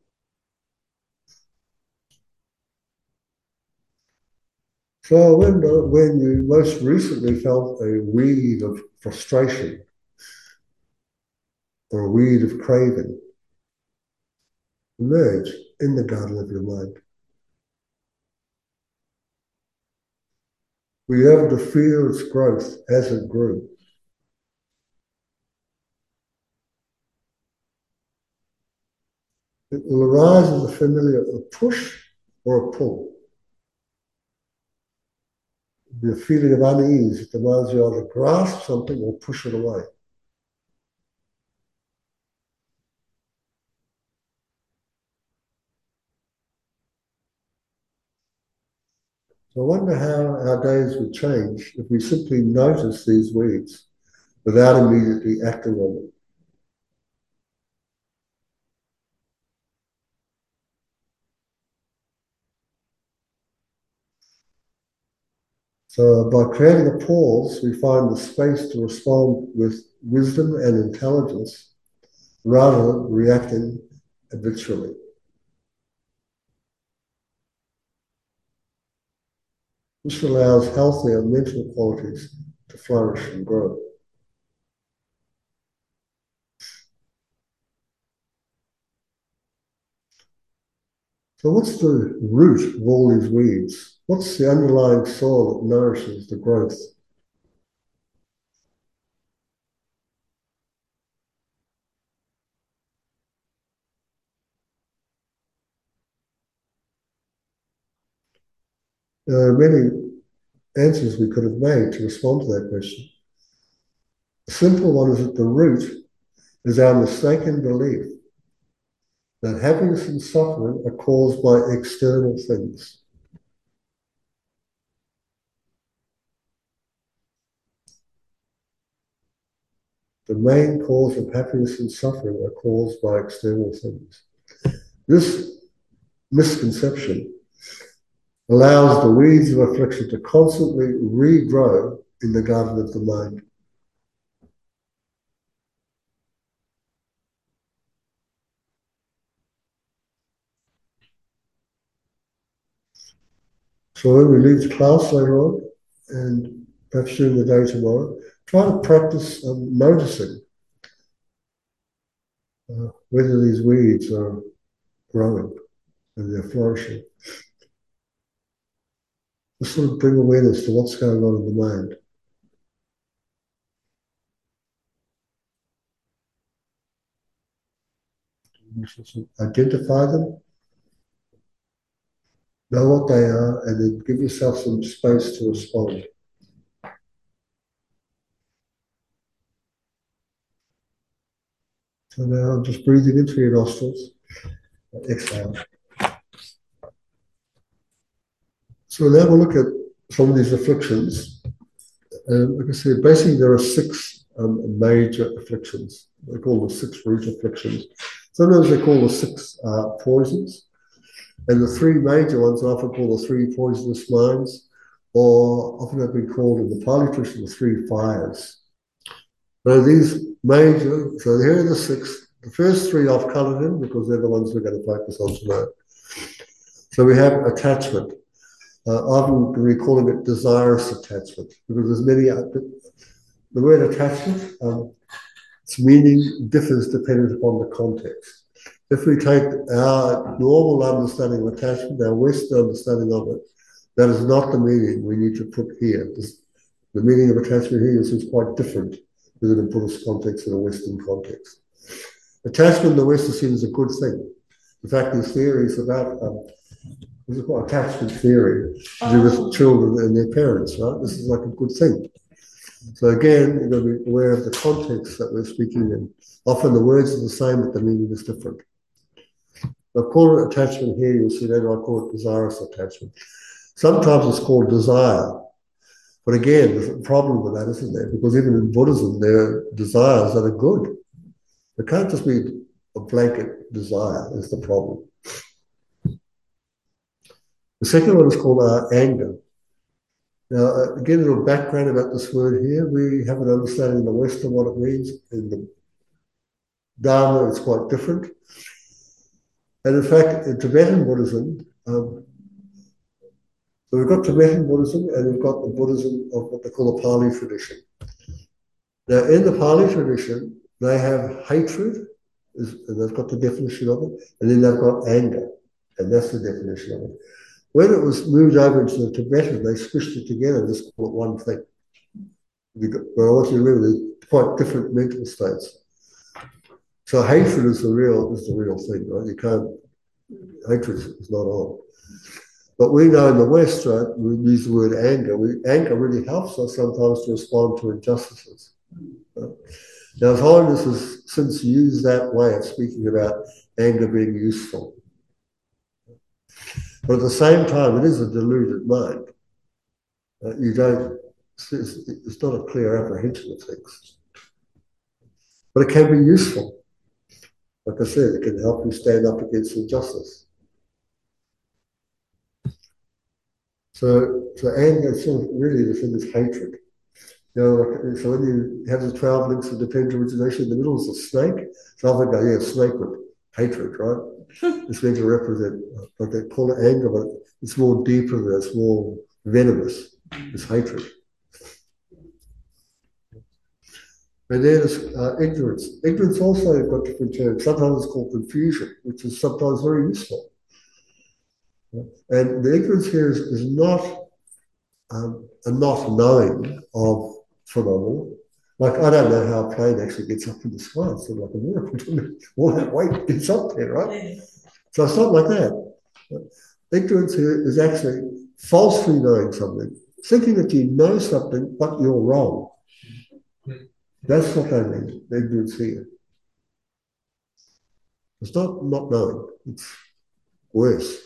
So I wonder when you most recently felt a weed of frustration or a weed of craving emerge in the garden of your mind. Were you able to feel its growth as it grew? It will arise as a familiar push or a pull. The feeling of unease, it demands you either grasp something or push it away. So I wonder how our days would change if we simply notice these weeds without immediately acting on them. So by creating a pause, we find the space to respond with wisdom and intelligence rather than reacting habitually. This allows healthier mental qualities to flourish and grow. So what's the root of all these weeds? What's the underlying soil that nourishes the growth? There are many answers we could have made to respond to that question. The simple one is that the root is our mistaken belief that happiness and suffering are caused by external things. The main cause of happiness and suffering are caused by external things. This misconception allows the weeds of affliction to constantly regrow in the garden of the mind. So when we leave the class later on, and perhaps during the day tomorrow, try to practice noticing whether these weeds are growing and they're flourishing. Just sort of bring awareness to what's going on in the mind. Identify them, know what they are, and then give yourself some space to respond. So now just breathing into your nostrils, exhale. So now we'll look at some of these afflictions. Like I said, basically there are six major afflictions. They call them 6 root afflictions. Sometimes they call the 6 poisons. And the 3 major ones are often called the 3 poisonous minds, or often have been called in the Pali tradition the 3 fires. So these major, so here are the 6. The first 3 I've coloured in because they're the ones we're going to focus on tonight. So we have attachment. Often we're calling it desirous attachment because there's many. The word attachment, its meaning differs depending upon the context. If we take our normal understanding of attachment, our Western understanding of it, That is not the meaning we need to put here. The meaning of attachment here is quite different within a Buddhist context and a Western context. Attachment in the West is seen as a good thing. In fact, there's theories about this is called attachment theory to do with children and their parents, right? This is like a good thing. So again, you've got to be aware of the context that we're speaking in. Often the words are the same, but the meaning is different. I've called it attachment here, you'll see later I call it desirous attachment. Sometimes it's called desire. But again, there's a problem with that, isn't there? Because even in Buddhism, there are desires that are good. It can't just be a blanket desire, is the problem. The second one is called anger. Now, again, a little background about this word here. We have an understanding in the West of what it means. In the Dharma, it's quite different. And in fact, in Tibetan Buddhism, so we've got Tibetan Buddhism and we've got the Buddhism of what they call the Pali tradition. Now, in the Pali tradition, they have hatred, and they've got the definition of it, and then they've got anger, and that's the definition of it. When it was moved over into the Tibetan, they squished it together and just call it one thing. But I want you to remember, they're quite different mental states. So hatred is the real thing, right? You can't, hatred is not on. But we know in the West, right, we use the word anger. Anger really helps us sometimes to respond to injustices. Right? Now, His Holiness has since used that way of speaking about anger being useful. But at the same time, it is a deluded mind. It's not a clear apprehension of things. But it can be useful. Like I said, it can help you stand up against injustice. So anger, sort of really the thing is hatred. You know, so when you have the 12 links of dependent origination, in the middle is a snake. So I think, yeah, snake with hatred, right? It's meant to represent, but they call it anger, but it's more deeper than that, it's more venomous. It's hatred. And then there's ignorance. Ignorance also got different terms. Sometimes it's called confusion, which is sometimes very useful. And the ignorance here is not a not knowing of phenomena. Like, I don't know how a plane actually gets up in the sky. It's sort of like a miracle. All that weight gets up there, right? So it's not like that. Ignorance here is actually falsely knowing something, thinking that you know something, but you're wrong. That's what I mean, ignorance here. It's not knowing, it's worse.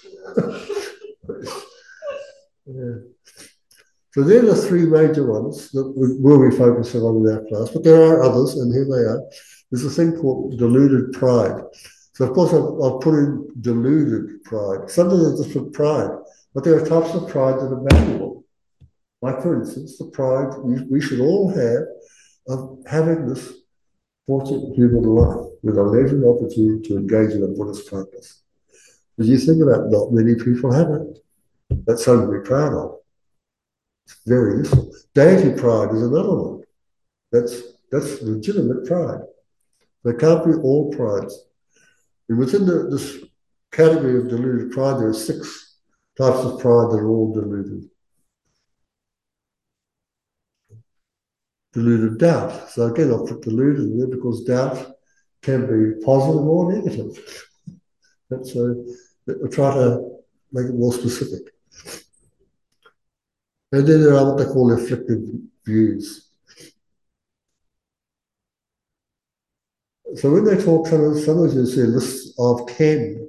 Yeah. So they're the three major ones that we'll be focusing on in our class, but there are others, and here they are. There's a thing called deluded pride. So of course I've put in deluded pride. Something is just for pride, but there are types of pride that are valuable. Like for instance, the pride we should all have of having this fortunate human life with a leisure opportunity to engage in a Buddhist practice. As you think about, not many people have it. That's something to be proud of. It's very useful. Deity pride is another one. That's legitimate pride. There can't be all prides. And within this category of deluded pride, there are 6 types of pride that are all deluded. Deluded doubt. So again, I'll put deluded in there because doubt can be positive or negative. And so we'll try to make it more specific. And then there are what they call afflictive views. So when they talk, sometimes you see a list of 10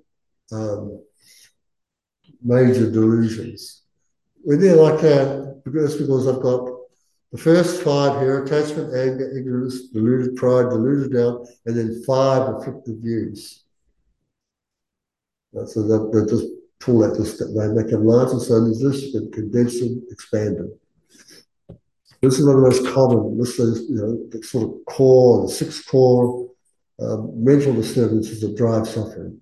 major delusions. When they're like that, that's because I've got the first 5 here: attachment, anger, ignorance, deluded pride, deluded doubt, and then 5 afflictive views. So they just pull that, they make them larger, so there's this, you can condense them, expand them. This is one of the most common. This is, the sort of core, the 6 core mental disturbances that drive suffering.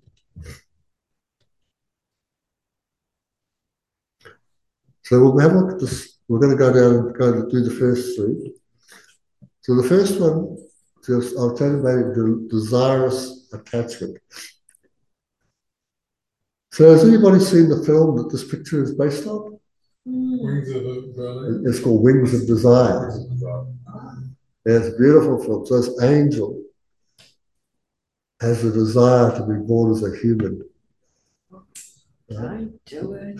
So we'll have a look at this. We're going to go down and go to do the first 3. So the first one, I'll tell you about desirous attachment. So has anybody seen the film that this picture is based on? Wings of Berlin. It's called Wings of Desire. And it's a beautiful film. So this angel has a desire to be born as a human. Don't do it.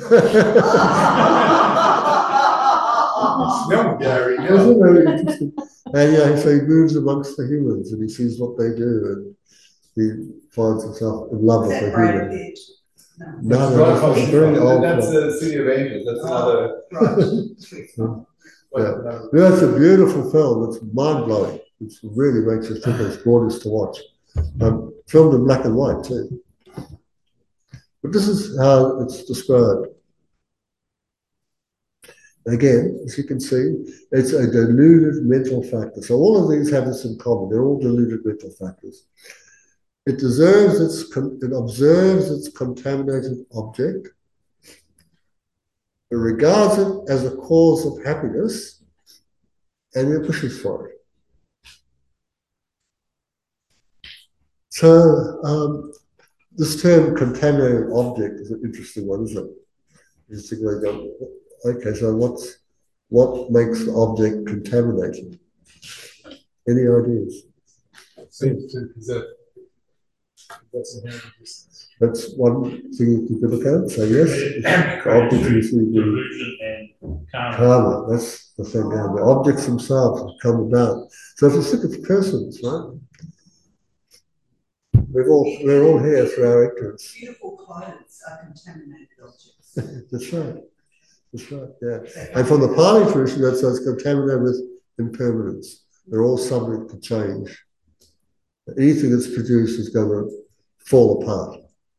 No, Gary, Isn't it really interesting? And yeah, so he moves amongst the humans and he sees what they do and he finds himself in love Was with that the Brad human. Pitt? No, no, it's very old. That's film. the City of Angels. That's Oh, another. right. Yeah, it's a beautiful film. It's mind blowing. It really makes you think it's gorgeous to watch. Filmed in black and white too. But this is how it's described. Again, as you can see, it's a deluded mental factor. So all of these have this in common. They're all deluded mental factors. It observes its contaminated object. It regards it as a cause of happiness, and it pushes for it. So this term contaminated object is an interesting one, isn't it? Interesting way to go, okay, so what makes the object contaminated? Any ideas? Seems to possess. That's inherent existence. That's one thing you could look at. So yes, the objects you see the Delusion and karma. karma. That's the thing. The objects themselves come about. So if you look at persons, right? We're all here through our ignorance. Beautiful clothes are contaminated objects. That's right. That's right. Yeah. And from the Pali tradition, that says contaminated with impermanence. They're all subject to change. Anything that's produced is going to fall apart.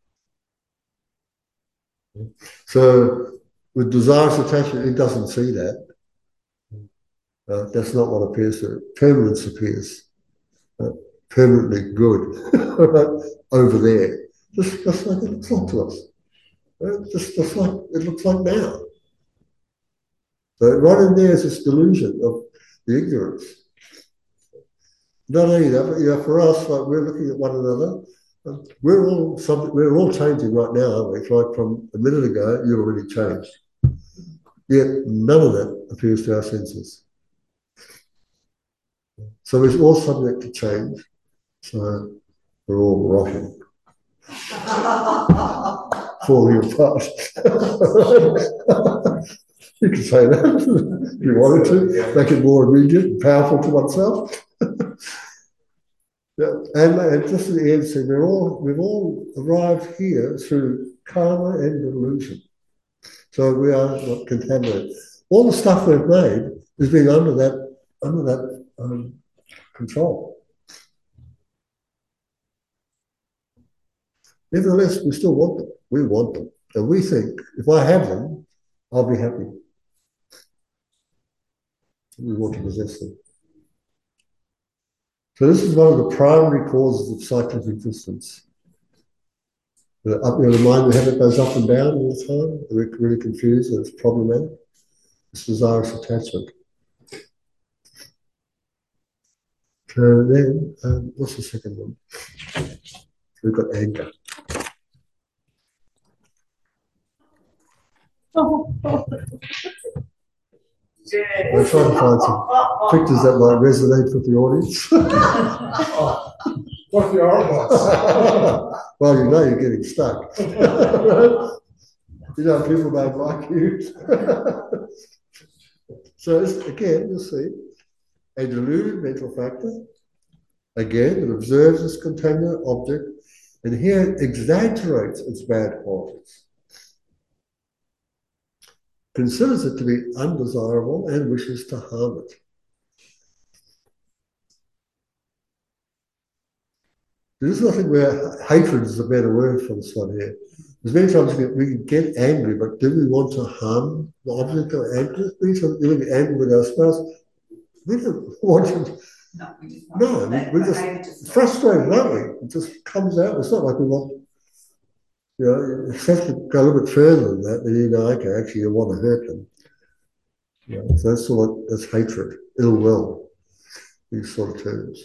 So with desirous attachment, it doesn't see that. That's not what appears to it. Permanence appears. Permanently good over there. Just like it looks like to us. Just like it looks like now. So right in there is this delusion of the ignorance. Not only that, but for us, like we're looking at one another. We're all changing right now, aren't we? It's like from a minute ago, you already changed. Yet none of that appears to our senses. So it's all subject to change. So we're all rotting, falling apart. You can say that if you wanted to, make it more immediate and powerful to oneself. Yeah, and just at the end, so we've all arrived here through karma and delusion. So we are not contaminated. All the stuff we've made is being under that control. Nevertheless, we still want them. We want them. And we think, if I have them, I'll be happy. We want to possess them. So this is one of the primary causes of cyclic existence. The mind, we have it goes up and down all the time. We're really confused and it's problematic. It's desirous attachment. So then, what's the second one? We've got anger. We're trying to find some pictures that might resonate with the audience. What the ones? Well, you know you're getting stuck. You know, people don't like you. So again, you'll see a deluded mental factor. Again, it observes this contaminated object, and here it exaggerates its bad qualities. Considers it to be undesirable and wishes to harm it. There's nothing where hatred is a better word for this one here. There's many times we can get angry, but do we want to harm the object of anger? Many times we get angry with our spouse. We don't want to. No, we just want that we're behaviour just frustrated, aren't we? It just comes out. It's not like we want, you know, you have to go a little bit further than that, and you know, okay, actually you want to hurt them. You know, so that's hatred, ill will, these sort of terms.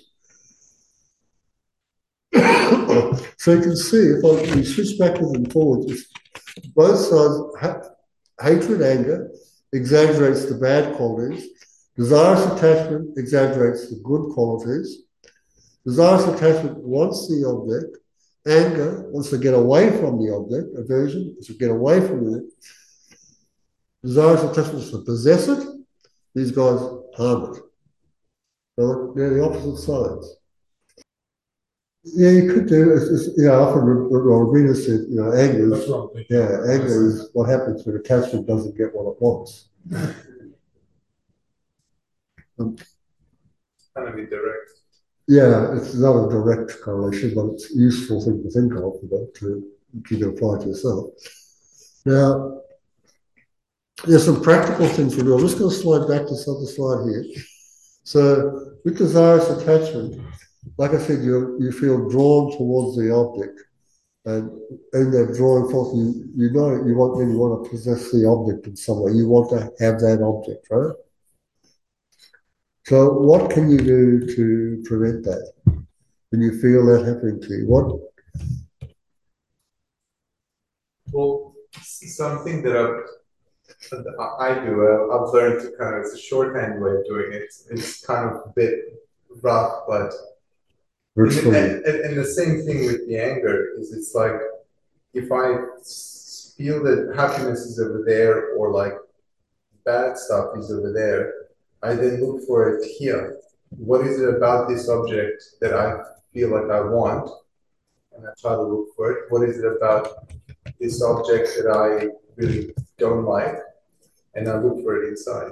So you can see if we switch backwards and forwards, both sides, hatred, anger, exaggerates the bad qualities. Desirous attachment exaggerates the good qualities. Desirous attachment wants the object. Anger wants to get away from the object. Aversion wants to get away from it. Desirous attachment wants to possess it. These guys harm it. So they're the opposite sides. Yeah, you could do. Often Robina said, anger That's is, what I'm thinking. anger is what happens when attachment doesn't get what it wants. Kind of indirect. Yeah, it's not a direct correlation, but it's a useful thing to think of, you can apply to yourself. Now, there's some practical things we do. I'm just going to slide back to this other slide here. So, with desirous attachment, like I said, you feel drawn towards the object, and in that drawing forth, you want to possess the object in some way. You want to have that object, right? So, what can you do to prevent that when you feel that happening to you? Well, something that I do, I've learned to kind of, it's a shorthand way of doing it. It's kind of a bit rough, but and the same thing with the anger is it's like if I feel that happiness is over there or like bad stuff is over there, I then look for it here. What is it about this object that I feel like I want? And I try to look for it. What is it about this object that I really don't like? And I look for it inside.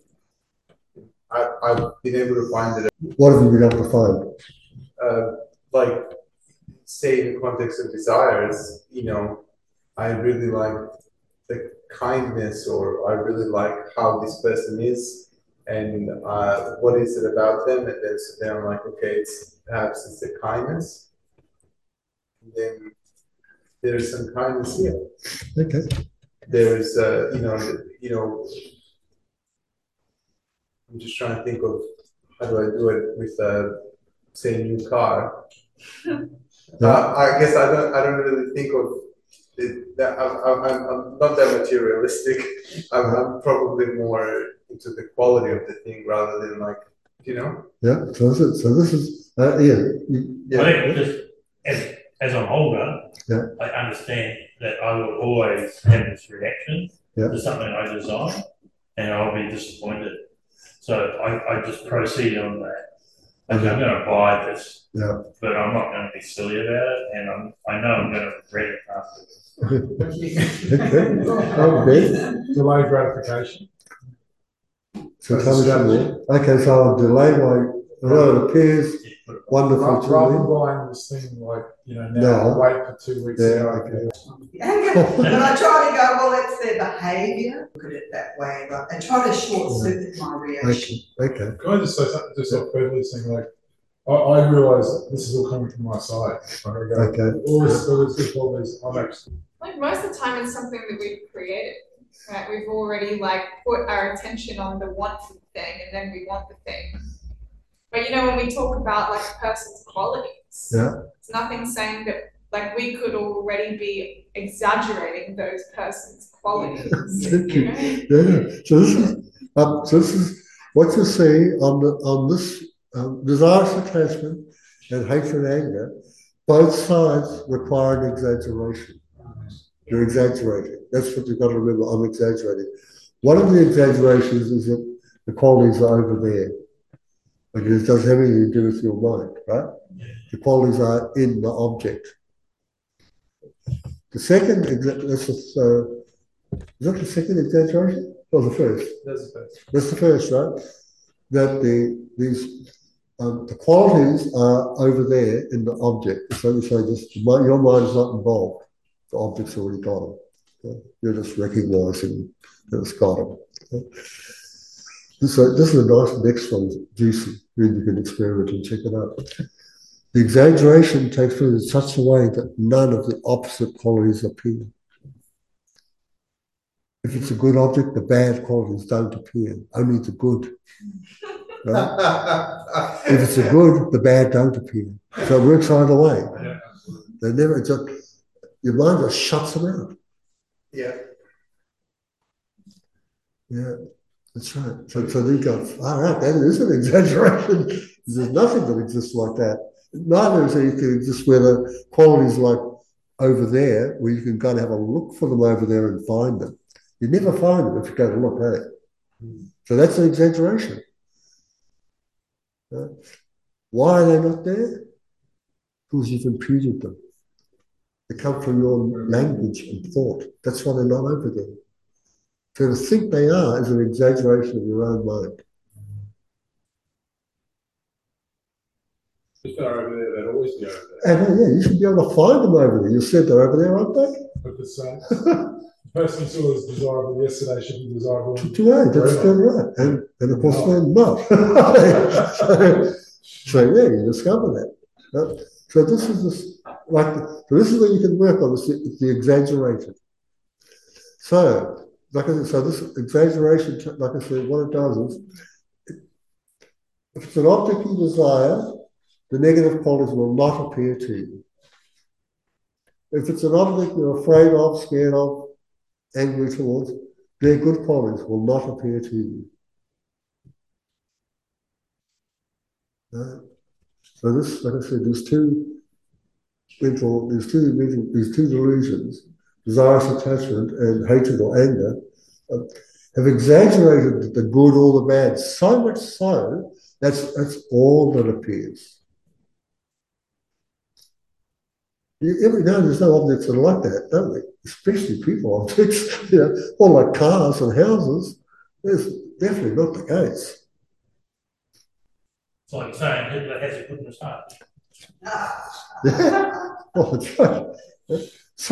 I've been able to find that. What have you been able to find? Like, say in the context of desires, I really like the kindness, or I really like how this person is, and what is it about them? And then I'm like, okay, perhaps it's the kindness. And then there's some kindness here. Okay. There's, I'm just trying to think of how do I do it with, say, a new car. I guess I don't really think of it, that I'm not that materialistic. I'm probably more into the quality of the thing rather than like, Yeah. So this is I think just as I'm older, I understand that I will always have this reaction to something I design, and I'll be disappointed. So I just proceed on that. Like, I'm going to buy this, but I'm not going to be silly about it, and I know I'm going to regret it afterwards. Okay. Delayed gratification. So okay, so I'll delay although it appears wonderful to Rather me. than buying this thing like, now I'll wait for 2 weeks. But I try to go, well, it's their behaviour, look at it that way, and try to short circuit my reaction. Okay. Can I just say something, just like Beverly saying, like, I realise this is all coming from my side. Okay. All this qualities, I'm actually. Like, most of the time it's something that we've created, right? We've already put our attention on the wanted thing, and then we want the thing. But when we talk about a person's qualities, it's nothing saying that we could already be exaggerating those person's qualities. Thank you. So this is what you see on this desirous attachment and hatred and anger. Both sides require an exaggeration. You're exaggerating. That's what you've got to remember. I'm exaggerating. One of the exaggerations is that the qualities are over there. Like, it doesn't have anything to do with your mind, right? The qualities are in the object. The second, is that the second exaggeration? Or the first? That's the first. That's the first, right? That the qualities are over there in the object. So you say your mind is not involved. The object's already got them. You're just recognizing that it's got them. So this is a nice next one, juicy. Really, you can experiment and check it out. The exaggeration takes place in such a way that none of the opposite qualities appear. If it's a good object, the bad qualities don't appear, only the good. Right? If it's a good, the bad don't appear. So it works either way. They never your mind just shuts them out. Yeah. Yeah, that's right. So you go, far out, that is an exaggeration. There's nothing that exists like that. Neither is anything that exists where the qualities like over there, where you can go and have a look for them over there and find them. You never find them if you go to look at it. So that's an exaggeration. Why are they not there? Because you've imputed them. They come from your language and thought. That's why they're not over there. So to think they are is an exaggeration of your own mind. If they're over there, they'd always be over there. And yeah, you should be able to find them over there. You said they're over there, aren't they? But the person who saw as desirable yesterday should be desirable today. That's still right. And of course they're not. so yeah, you discover that. So this is this this is what you can work on. It's the exaggerated. So like I said, so this exaggeration, like I said, what it does is, if it's an object you desire, the negative qualities will not appear to you. If it's an object you're afraid of, scared of, angry towards, their good qualities will not appear to you. So this, like I said, these two delusions, desirous attachment and hatred or anger, have exaggerated the good or the bad, so much so that's all that appears. Every now and there's no objects that are like that, don't we? Especially people objects, or like cars and houses. That's definitely not the case. It's like saying Hitler has a good moustache. Yeah. Oh, that's right.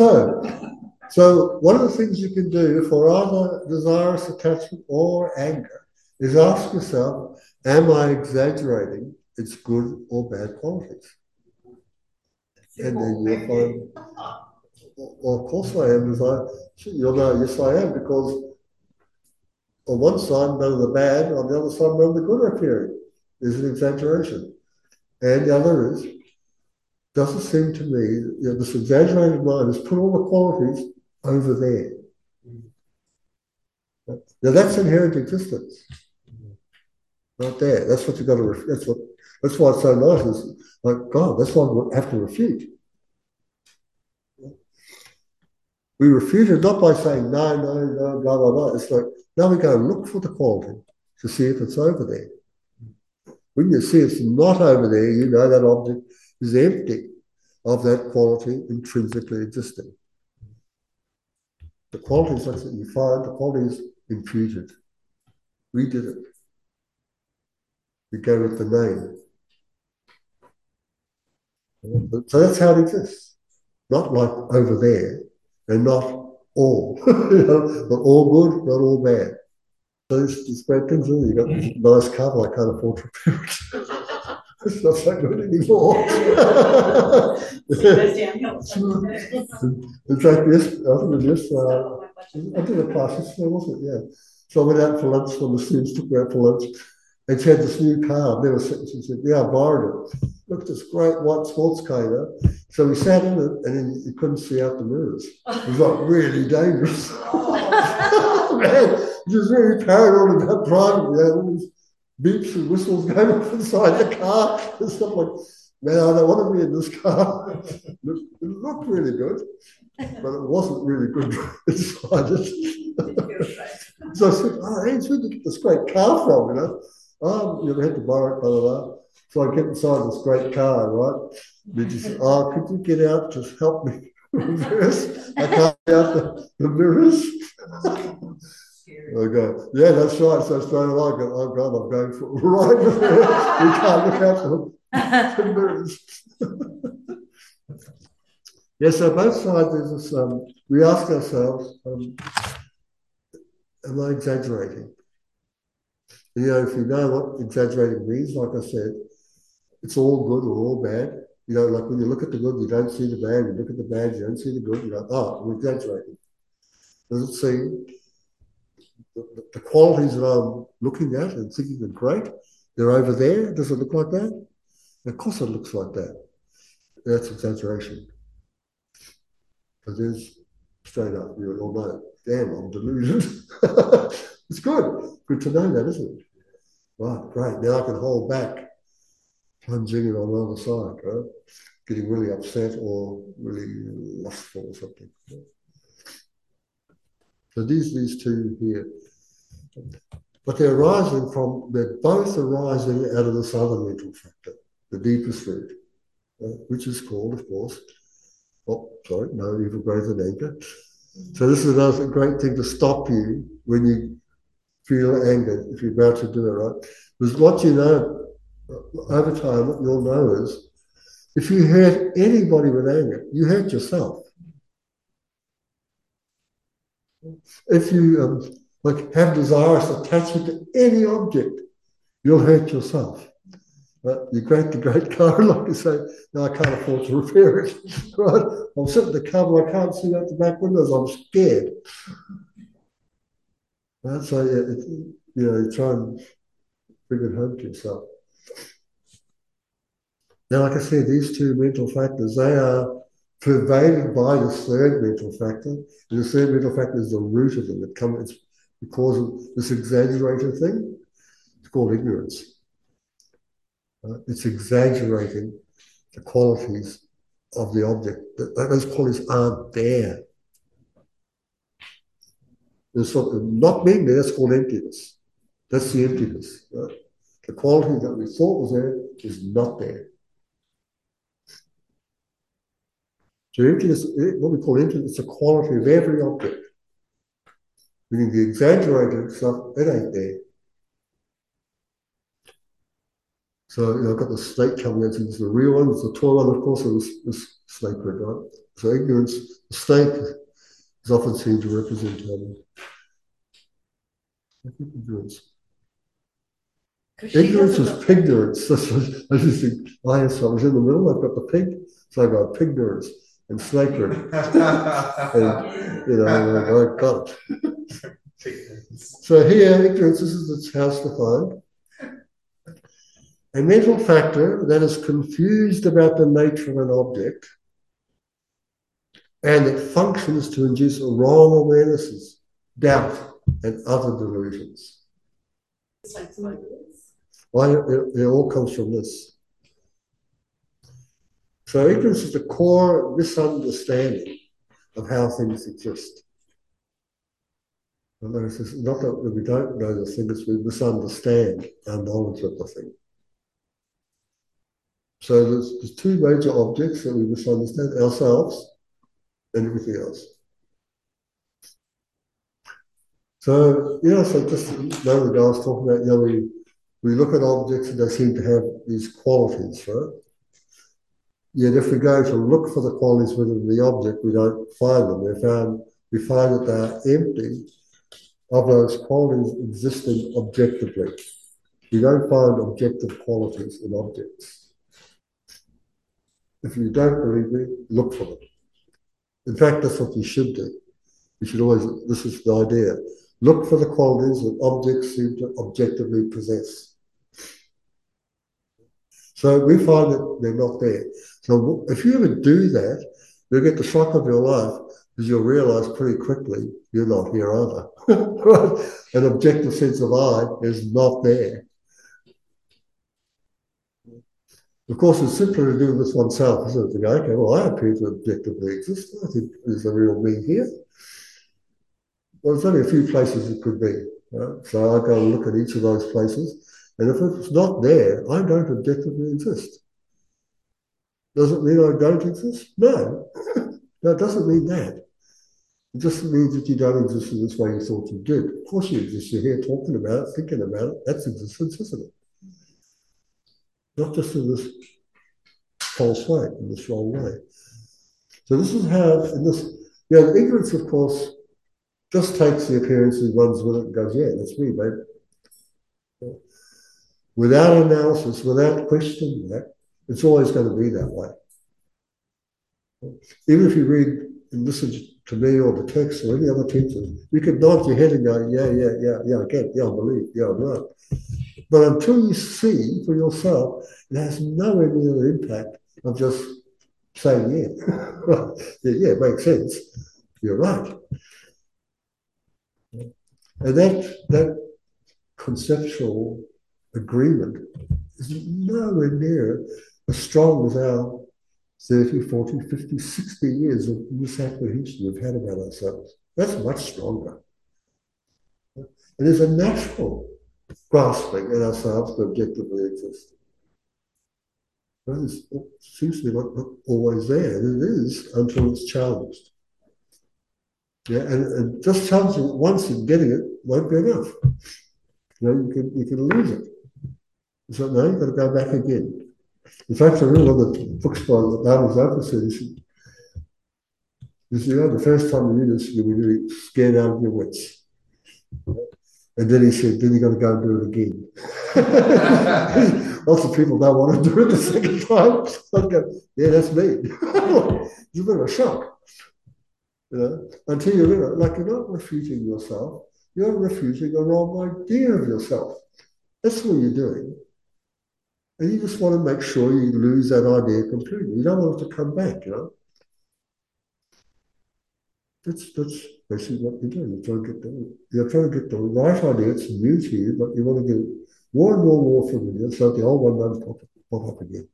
So one of the things you can do for either desirous attachment or anger is ask yourself, am I exaggerating its good or bad qualities? And then you'll find, well, of course I am, you'll know, yes I am, because on one side none of the bad, on the other side none of the good are appearing. There's an exaggeration. And the other is, doesn't seem to me, this exaggerated mind has put all the qualities over there. Now that's inherent existence. Right there. That's what you've got to, that's why it's so nice. It's like, God, that's why we have to refute. We refute it not by saying, no, blah, blah, blah. It's like, now we go and look for the quality to see if it's over there. When you see it's not over there, you know that object is empty of that quality intrinsically existing. The qualities that you find, the qualities imputed. We did it. We go with the name. So that's how it exists. Not like over there, and not all. Not all good, not all bad. So it's great things, really. You got this nice cover, I can't afford to repair it. It's not so good anymore. In fact, I did a class yesterday, wasn't it? Yeah. So I went out for lunch when the students took me out for lunch. And she had this new car. I've never seen it. She said, yeah, I borrowed it. Look at this great white sports car, So we sat in it and then you couldn't see out the mirrors. It was like really dangerous. Man, she was really paranoid about driving. All these beeps and whistles going off inside the car and stuff like, man, I don't want to be in this car. It looked really good, but it wasn't really good inside it. So I said, oh, hey, where'd you get this great car from, you had to borrow it, blah, blah, blah. So I get inside this great car, right? They just said, oh, could you get out, just help me reverse? I can't get out the mirrors. I go, yeah, that's right. So straight away I go, oh God, I'm going for it right there. We can't look out the mirrors. Yeah, so both sides there's this, we ask ourselves, am I exaggerating? And, if you know what exaggerating means, like I said, it's all good or all bad. Like when you look at the good, you don't see the bad. You look at the bad, you don't see the good. You're like, oh, I'm exaggerating. Does it seem the qualities that I'm looking at and thinking are great, they're over there? Does it look like that? Of course it looks like that. That's exaggeration. But there's straight up. You'll all know, damn, I'm deluded. It's good to know that, isn't it? Right, great. Now I can hold back, plunging it on the other side, right? Getting really upset or really lustful or something. So these two here. But they're both arising out of this other mental factor, the deepest root, which is called, of course, no evil greater than anger. So this is another great thing to stop you when you feel anger, if you're about to do it, right? Because what you know, over time, what you'll know is, if you hurt anybody with anger, you hurt yourself. If you have desirous attachment to any object, you'll hurt yourself. You crack the great car, like you say, no, I can't afford to repair it. Right? I'm sitting in the car, I can't see out the back windows, I'm scared. Right? So you try and bring it home to yourself. Now, like I said, these two mental factors, they are pervaded by this third mental factor, and the third mental factor is the root of them. It's because of this exaggerated thing. It's called ignorance. It's exaggerating the qualities of the object. Those qualities aren't there. There's not being there, that's called emptiness. That's the emptiness. Right? The quality that we thought was there is not there. So emptiness, what we call emptiness, is the quality of every object. Meaning the exaggerated stuff, it ain't there. So I've got the snake coming out, it's the real one, it's the tall one, of course, it was sacred, right? So ignorance, the snake is often seen to represent ignorance. Ignorance is pignorance. That's what I just think. I was in the middle, I've got the pig, so I've got pignorance and snakehood. And, I got it. So here, ignorance, this is its house defined. A mental factor that is confused about the nature of an object and it functions to induce wrong awarenesses, doubt, and other delusions. It all comes from this. So ignorance is the core misunderstanding of how things exist. It's not that we don't know the thing, it's we misunderstand our knowledge of the thing. So there's two major objects that we misunderstand, ourselves and everything else. So, so just the other day I was talking about, we look at objects and they seem to have these qualities, right? Yet if we go to look for the qualities within the object, we don't find them. We find that they are empty of those qualities existing objectively. We don't find objective qualities in objects. If you don't believe me, look for them. In fact, that's what you should do. You should always, this is the idea, look for the qualities that objects seem to objectively possess. So we find that they're not there. So if you ever do that, you'll get the shock of your life because you'll realize pretty quickly you're not here either. Right? An objective sense of I is not there. Of course, it's simpler to do with oneself, isn't it? To go, okay, well, I appear to objectively exist. I think there's a real me here. Well, there's only a few places it could be. Right? So I go and look at each of those places. And if it's not there, I don't objectively exist. Does it mean I don't exist? No. No, it doesn't mean that. It just means that you don't exist in this way you thought you did. Of course you exist. You're here talking about it, thinking about it. That's existence, isn't it? Not just in this false way, in this wrong way. So this is how, the ignorance, of course, just takes the appearance and runs with it and goes, yeah, that's me, babe. Without analysis, without questioning that, it's always going to be that way. Even if you read and listen to me or the text or any other teachers, you could nod your head and go, yeah, I get it, yeah, I believe, yeah, I'm right. But until you see for yourself, it has no any other impact of just saying, yeah, yeah, it makes sense. you're right. And that conceptual agreement is nowhere near as strong as our 30, 40, 50, 60 years of misapprehension we've had about ourselves. That's much stronger. And there's a natural grasping at ourselves to objectively exist. But it seems to be not always there, and it is until it's challenged. Yeah, and just challenging it once and getting it won't be enough. You can lose it. So no, you've got to go back again. In fact, I read one of the books by David Zopa said, the first time you do this, you'll be really scared out of your wits. And then he said, then you've got to go and do it again. Lots of people don't want to do it the second time. I'd go, yeah, that's me. It's a bit of a shock. Until you realize, like, you're not refuting yourself, you're refuting a wrong idea of yourself. That's what you're doing. And you just want to make sure you lose that idea completely. You don't want it to come back, That's basically what you're doing. You're trying to get the right idea, it's new to you, but you want to get more and more familiar so the old one doesn't pop up again.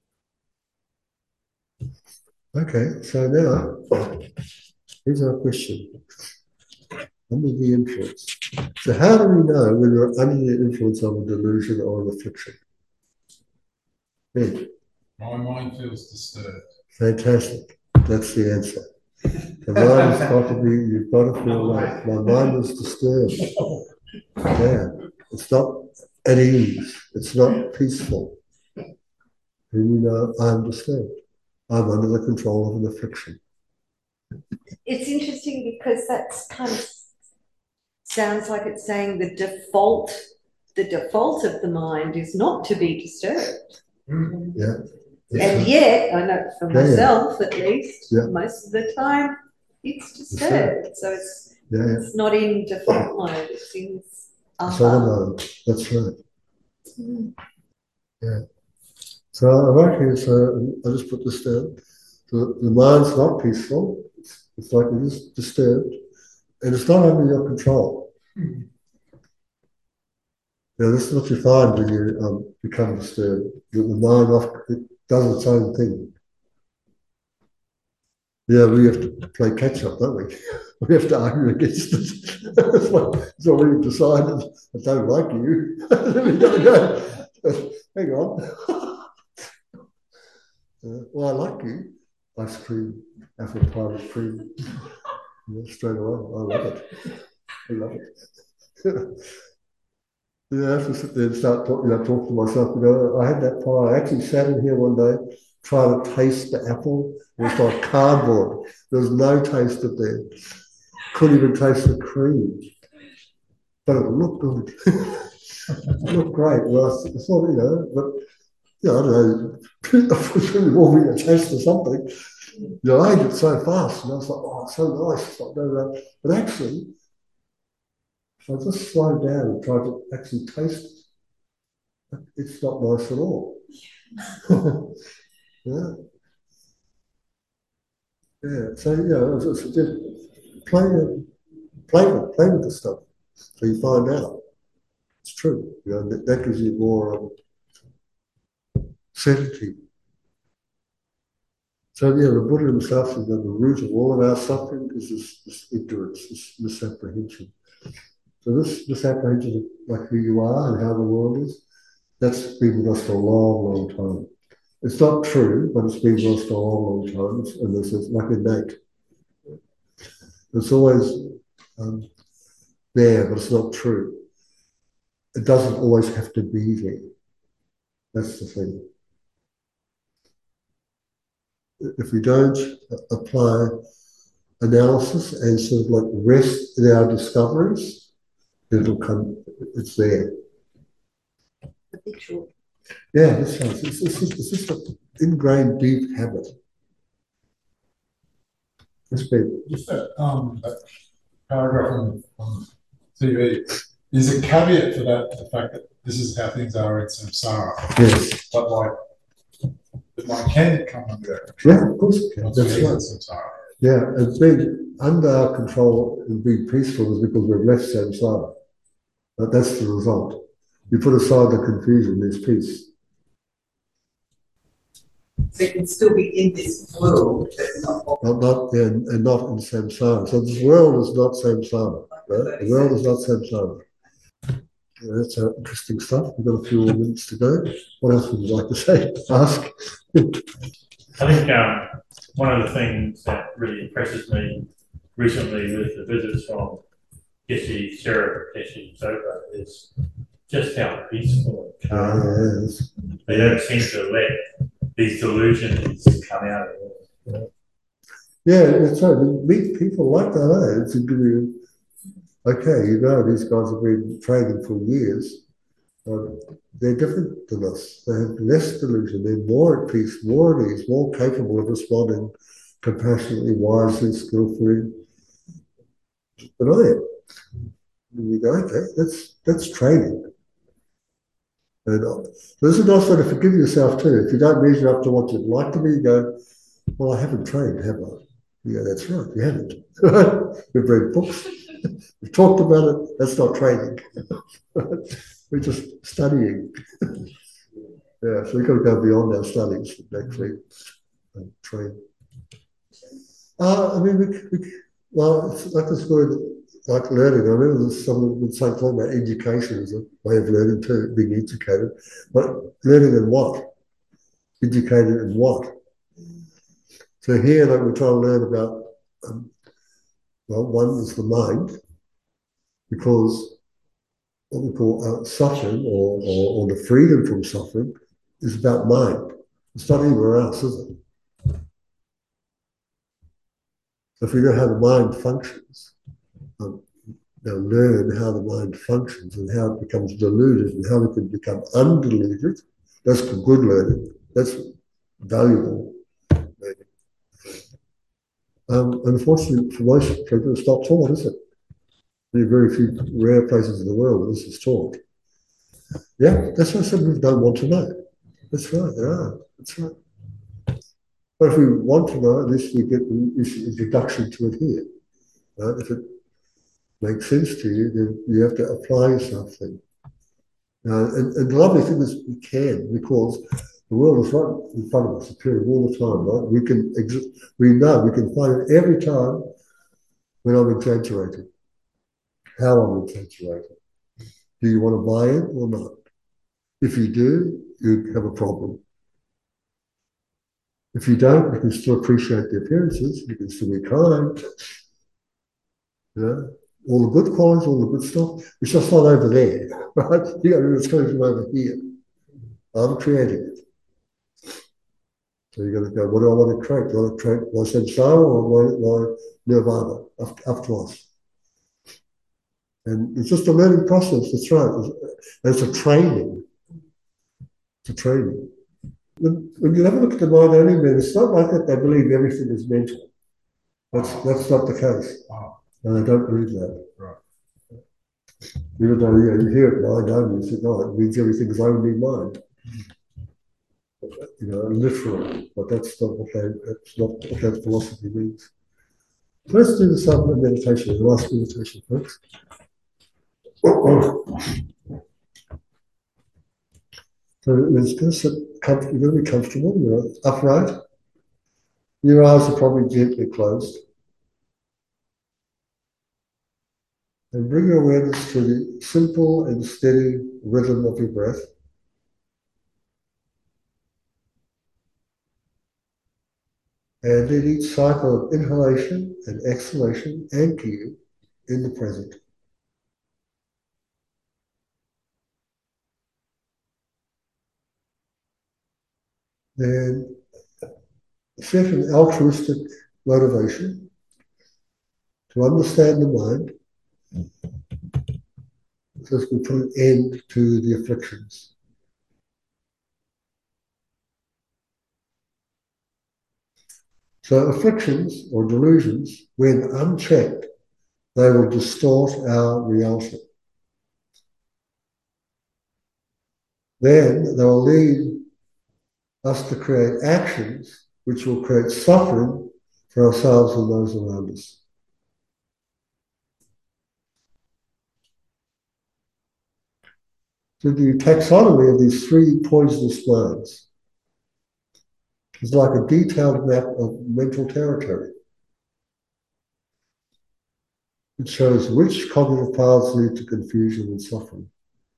Okay, so now, here's our question. Under the influence. So how do we know when we're under the influence of a delusion or an affliction? Ben? My mind feels disturbed. Fantastic. That's the answer. The mind has got to be, you've got to feel like my mind is disturbed. Yeah. It's not at ease. It's not peaceful. And you know, I'm disturbed. I'm under the control of an affliction. It's interesting because that's kind of sounds like it's saying the default of the mind is not to be disturbed. Yeah. And yet, I know for myself at least, most of the time it's disturbed. So it's not in default mode, it's in other mode. That's right. Yeah. So I write here, so I just put this down. The mind's not peaceful, it's like it is disturbed, and it's not under your control. This is what you find when you become disturbed. The mind it does its own thing. Yeah, we have to play catch up, don't we? We have to argue against it. It's already decided, I don't like you. We've got to go. Hang on. Well, I like you. Ice cream, apple pie with cream. Straight away. I love it. I love it. I have to sit there and start talking to myself. I had that pie. I actually sat in here one day trying to taste the apple. It was like cardboard. There was no taste of it. Couldn't even taste the cream. But it looked good. It looked great. Well, I thought, but I don't know. I was really warming a taste or something. I ate it so fast, and I was like, oh, it's so nice. It's like, no. But actually, if I just slowed down and tried to actually taste it, it's not nice at all. Yeah. So it's just play with the stuff, so you find out it's true. That gives you more certainty. So the Buddha himself said that the root of all of our suffering is this ignorance, this misapprehension. So this misapprehension of like who you are and how the world is, that's been with us for a long, long time. It's not true, but it's been with us for a long, long time, and it's like innate. It's always there, but it's not true. It doesn't always have to be there. That's the thing. If we don't apply analysis and sort of like rest in our discoveries, it'll come, it's there. Habitual. Yeah, that's right. It's just an ingrained deep habit. Just that paragraph on TV is a caveat for that, the fact that this is how things are in samsara. Yes. But like, it can come under that. Yeah, of course it can. That's right. Samsara. Yeah, it's been under our control and being peaceful is because we've left samsara. But that's the result. You put aside the confusion, there's peace. So you can still be in this world, but not in samsara. So this world is not samsara. Right? The world is not samsara. Yeah, that's interesting stuff. We've got a few more minutes to go. What else would you like to say? Ask. I think one of the things that really impresses me recently with the visits from Geshe, Sarah, Geshe, Zopa is just how peaceful and calm. Yes. They don't seem to let these delusions come out of it. Yeah, it's right. We meet people like that. Eh? It's a good, okay, you know, these guys have been training for years. They're different than us. They have less delusion. They're more at peace, more at ease, more capable of responding compassionately, wisely, skillfully than I am. And you go, okay, that's training. And this is a nice way to forgive yourself too. If you don't measure up to what you'd like to be, you go, well, I haven't trained, have I? You go, that's right, you haven't. We've read books, we've talked about it, that's not training. We're just studying. Yeah, so we've got to go beyond our studies and actually train. I mean, well, it's like this word, like learning. I remember someone would say talking about education as a way of learning too, being educated. But learning in what? Educated in what? So here, like, we're trying to learn about, well, one is the mind, because what we call suffering or the freedom from suffering is about mind. It's not anywhere else, is it? So if we know how the mind functions, learn how the mind functions and how it becomes deluded and how we can become undeluded, that's good learning. That's valuable learning. Unfortunately, for most people, it's not taught, is it? There are very few rare places in the world where this is taught. Yeah, that's why some people don't want to know. That's right, there are. That's right. But if we want to know, at least we get an introduction to it here. Right? If it makes sense to you, then you have to apply yourself then. And the lovely thing is we can, because the world is right in front of us, appearing all the time, right? We know, we can find it every time when I'm exaggerating. How I'm exaggerating. Do you want to buy it or not? If you do, you have a problem. If you don't, you can still appreciate the appearances, you can still be kind. You know, all the good qualities, all the good stuff, it's just not over there, right? It's coming from over here. I'm creating it. So you're going to go, what do I want to create? Do I want to create my samsara or my nirvana up to us? And it's just a learning process, that's right. It's a training. It's a training. When you have a look at the mind only men, it's not like that they believe everything is mental. That's not the case. And they don't believe that. Right. Even though you hear it mind only, you think, oh, it means everything's only mind. Literal, but that's not what that philosophy means. So let's do the silent meditation, the last meditation, folks. So it's going to sit comfortable, you're going to be comfortable, you're upright. Your eyes are probably gently closed. And bring your awareness to the simple and steady rhythm of your breath. And in each cycle of inhalation and exhalation, anchor you in the present. Then set an altruistic motivation to understand the mind, so as we put an end to the afflictions. So afflictions or delusions, when unchecked, they will distort our reality. Then they will lead us to create actions which will create suffering for ourselves and those around us. So the taxonomy of these three poisonous minds is like a detailed map of mental territory. It shows which cognitive paths lead to confusion and suffering.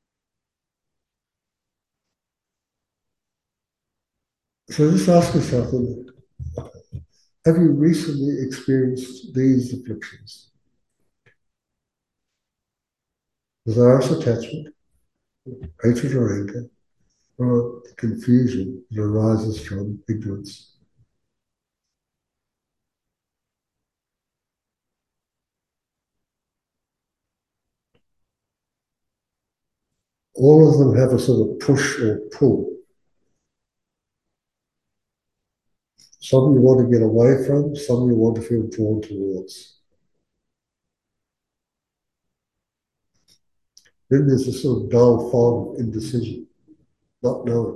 So just ask yourself, have you recently experienced these afflictions? Desirous attachment, hatred or anger, or the confusion that arises from ignorance. All of them have a sort of push or pull. Some you want to get away from, some you want to feel drawn towards. Then there's a sort of dull fog of indecision, not knowing.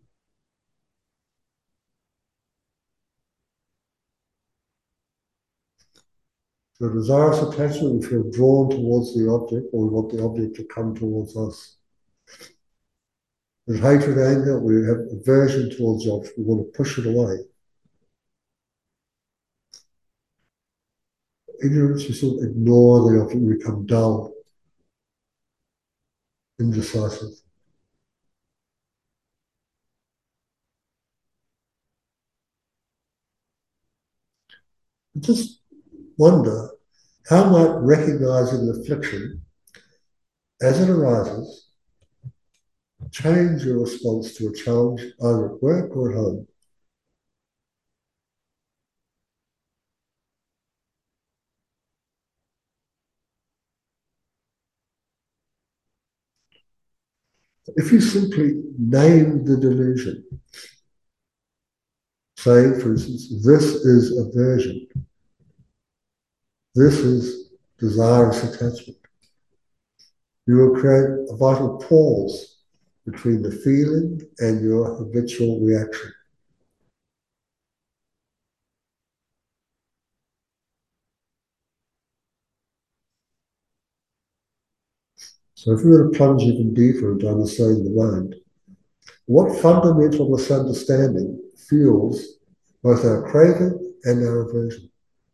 So desirous attachment, we feel drawn towards the object, or we want the object to come towards us. With hatred, anger, we have aversion towards the object, we want to push it away. Ignorance, you sort of ignore the object, you become dull, indecisive. Just wonder, how might recognizing the affliction as it arises change your response to a challenge either at work or at home? If you simply name the delusion, say, for instance, this is aversion, this is desirous attachment, you will create a vital pause between the feeling and your habitual reaction. So if we were to plunge even deeper into understanding the mind, what fundamental misunderstanding fuels both our craving and our aversion?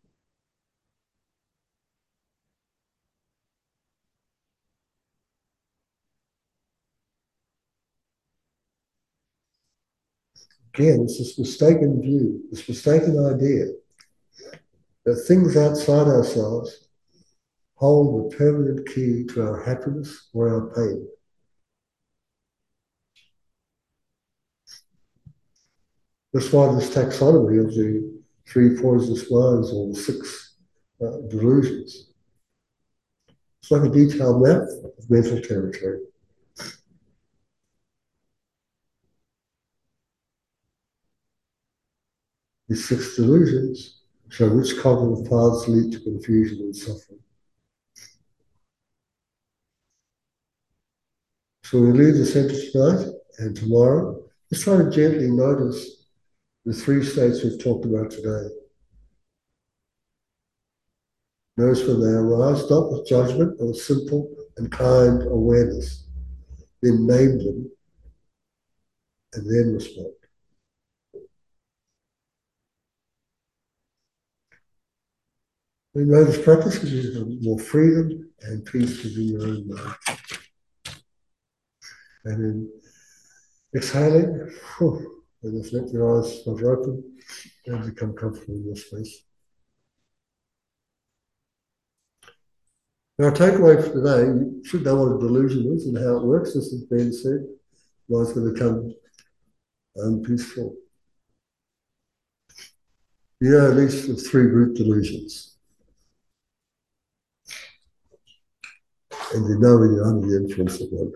Again, it's this mistaken view, this mistaken idea that things outside ourselves hold the permanent key to our happiness or our pain. That's why this taxonomy of the three poisonous minds or the six delusions, it's like a detailed map of mental territory. These six delusions show which cognitive paths lead to confusion and suffering. So we leave the center tonight and tomorrow. Let's try to gently notice the three states we've talked about today. Notice when they arise, not with judgment, but with simple and kind awareness. Then name them and then respond. We know this practice gives you more freedom and peace within your own mind. And then exhaling, and just let your eyes flutter open and become comfortable in your space. Now, our takeaway for today, you should know what a delusion is and how it works. This has been said. Mind's going to become unpeaceful. You know at least of three group delusions. And you know when you're under the influence of one.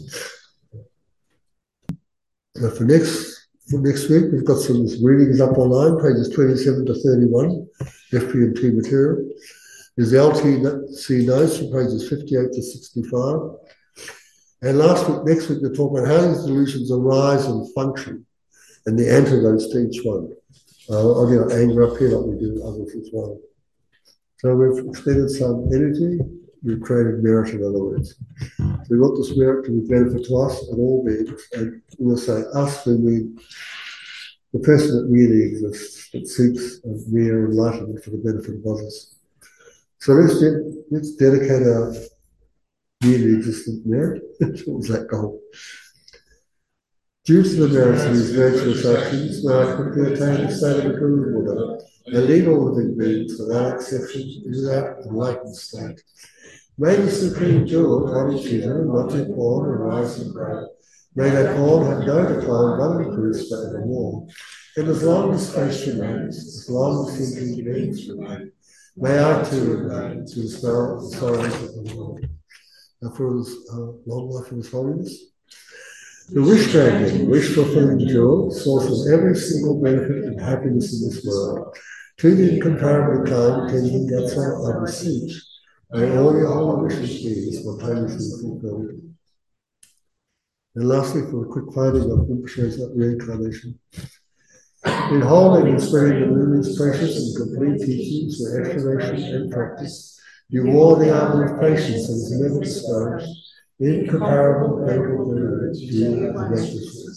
Now for next week, we've got some readings up online, pages 27 to 31, FP&T material. There's the LTC notes from pages 58 to 65. And next week, we'll talk about how these delusions arise and function and the antidotes to each one. I'll get anger up here like we do others as well. So we've expended some energy we've created merit, in other words. We want this merit to be benefit to us and all beings, and we'll say us, we mean the person that really exists, that seeks a mere enlightenment for the benefit of others. So let's dedicate our really existent merit towards that goal. Due to the merits of these virtuous actions, may I quickly attain the state of the Guru Buddha and lead all living beings without exception into that enlightened state. May the Supreme Jewel, Bodhicitta, not yet born, arise and grow. May that born have no decline but increase forevermore. And as long as space remains, as long as thinking beings remain, may I too remain to dispel the sorrows of the world. Now for his long life of His Holiness. The wish-granting, wish-fulfilling jewel, source of every single benefit and happiness in this world, to the incomparably kind attending Gatsa I beseech, may all your holy wishes be spontaneously fulfilled. And lastly, for a quick finding of Rinpoche's reincarnation. In holding and spreading the luminous, precious and complete teachings for exploration and practice, you wore the armor of patience and was never discouraged. Incomparable, faithful Guru, you and reckless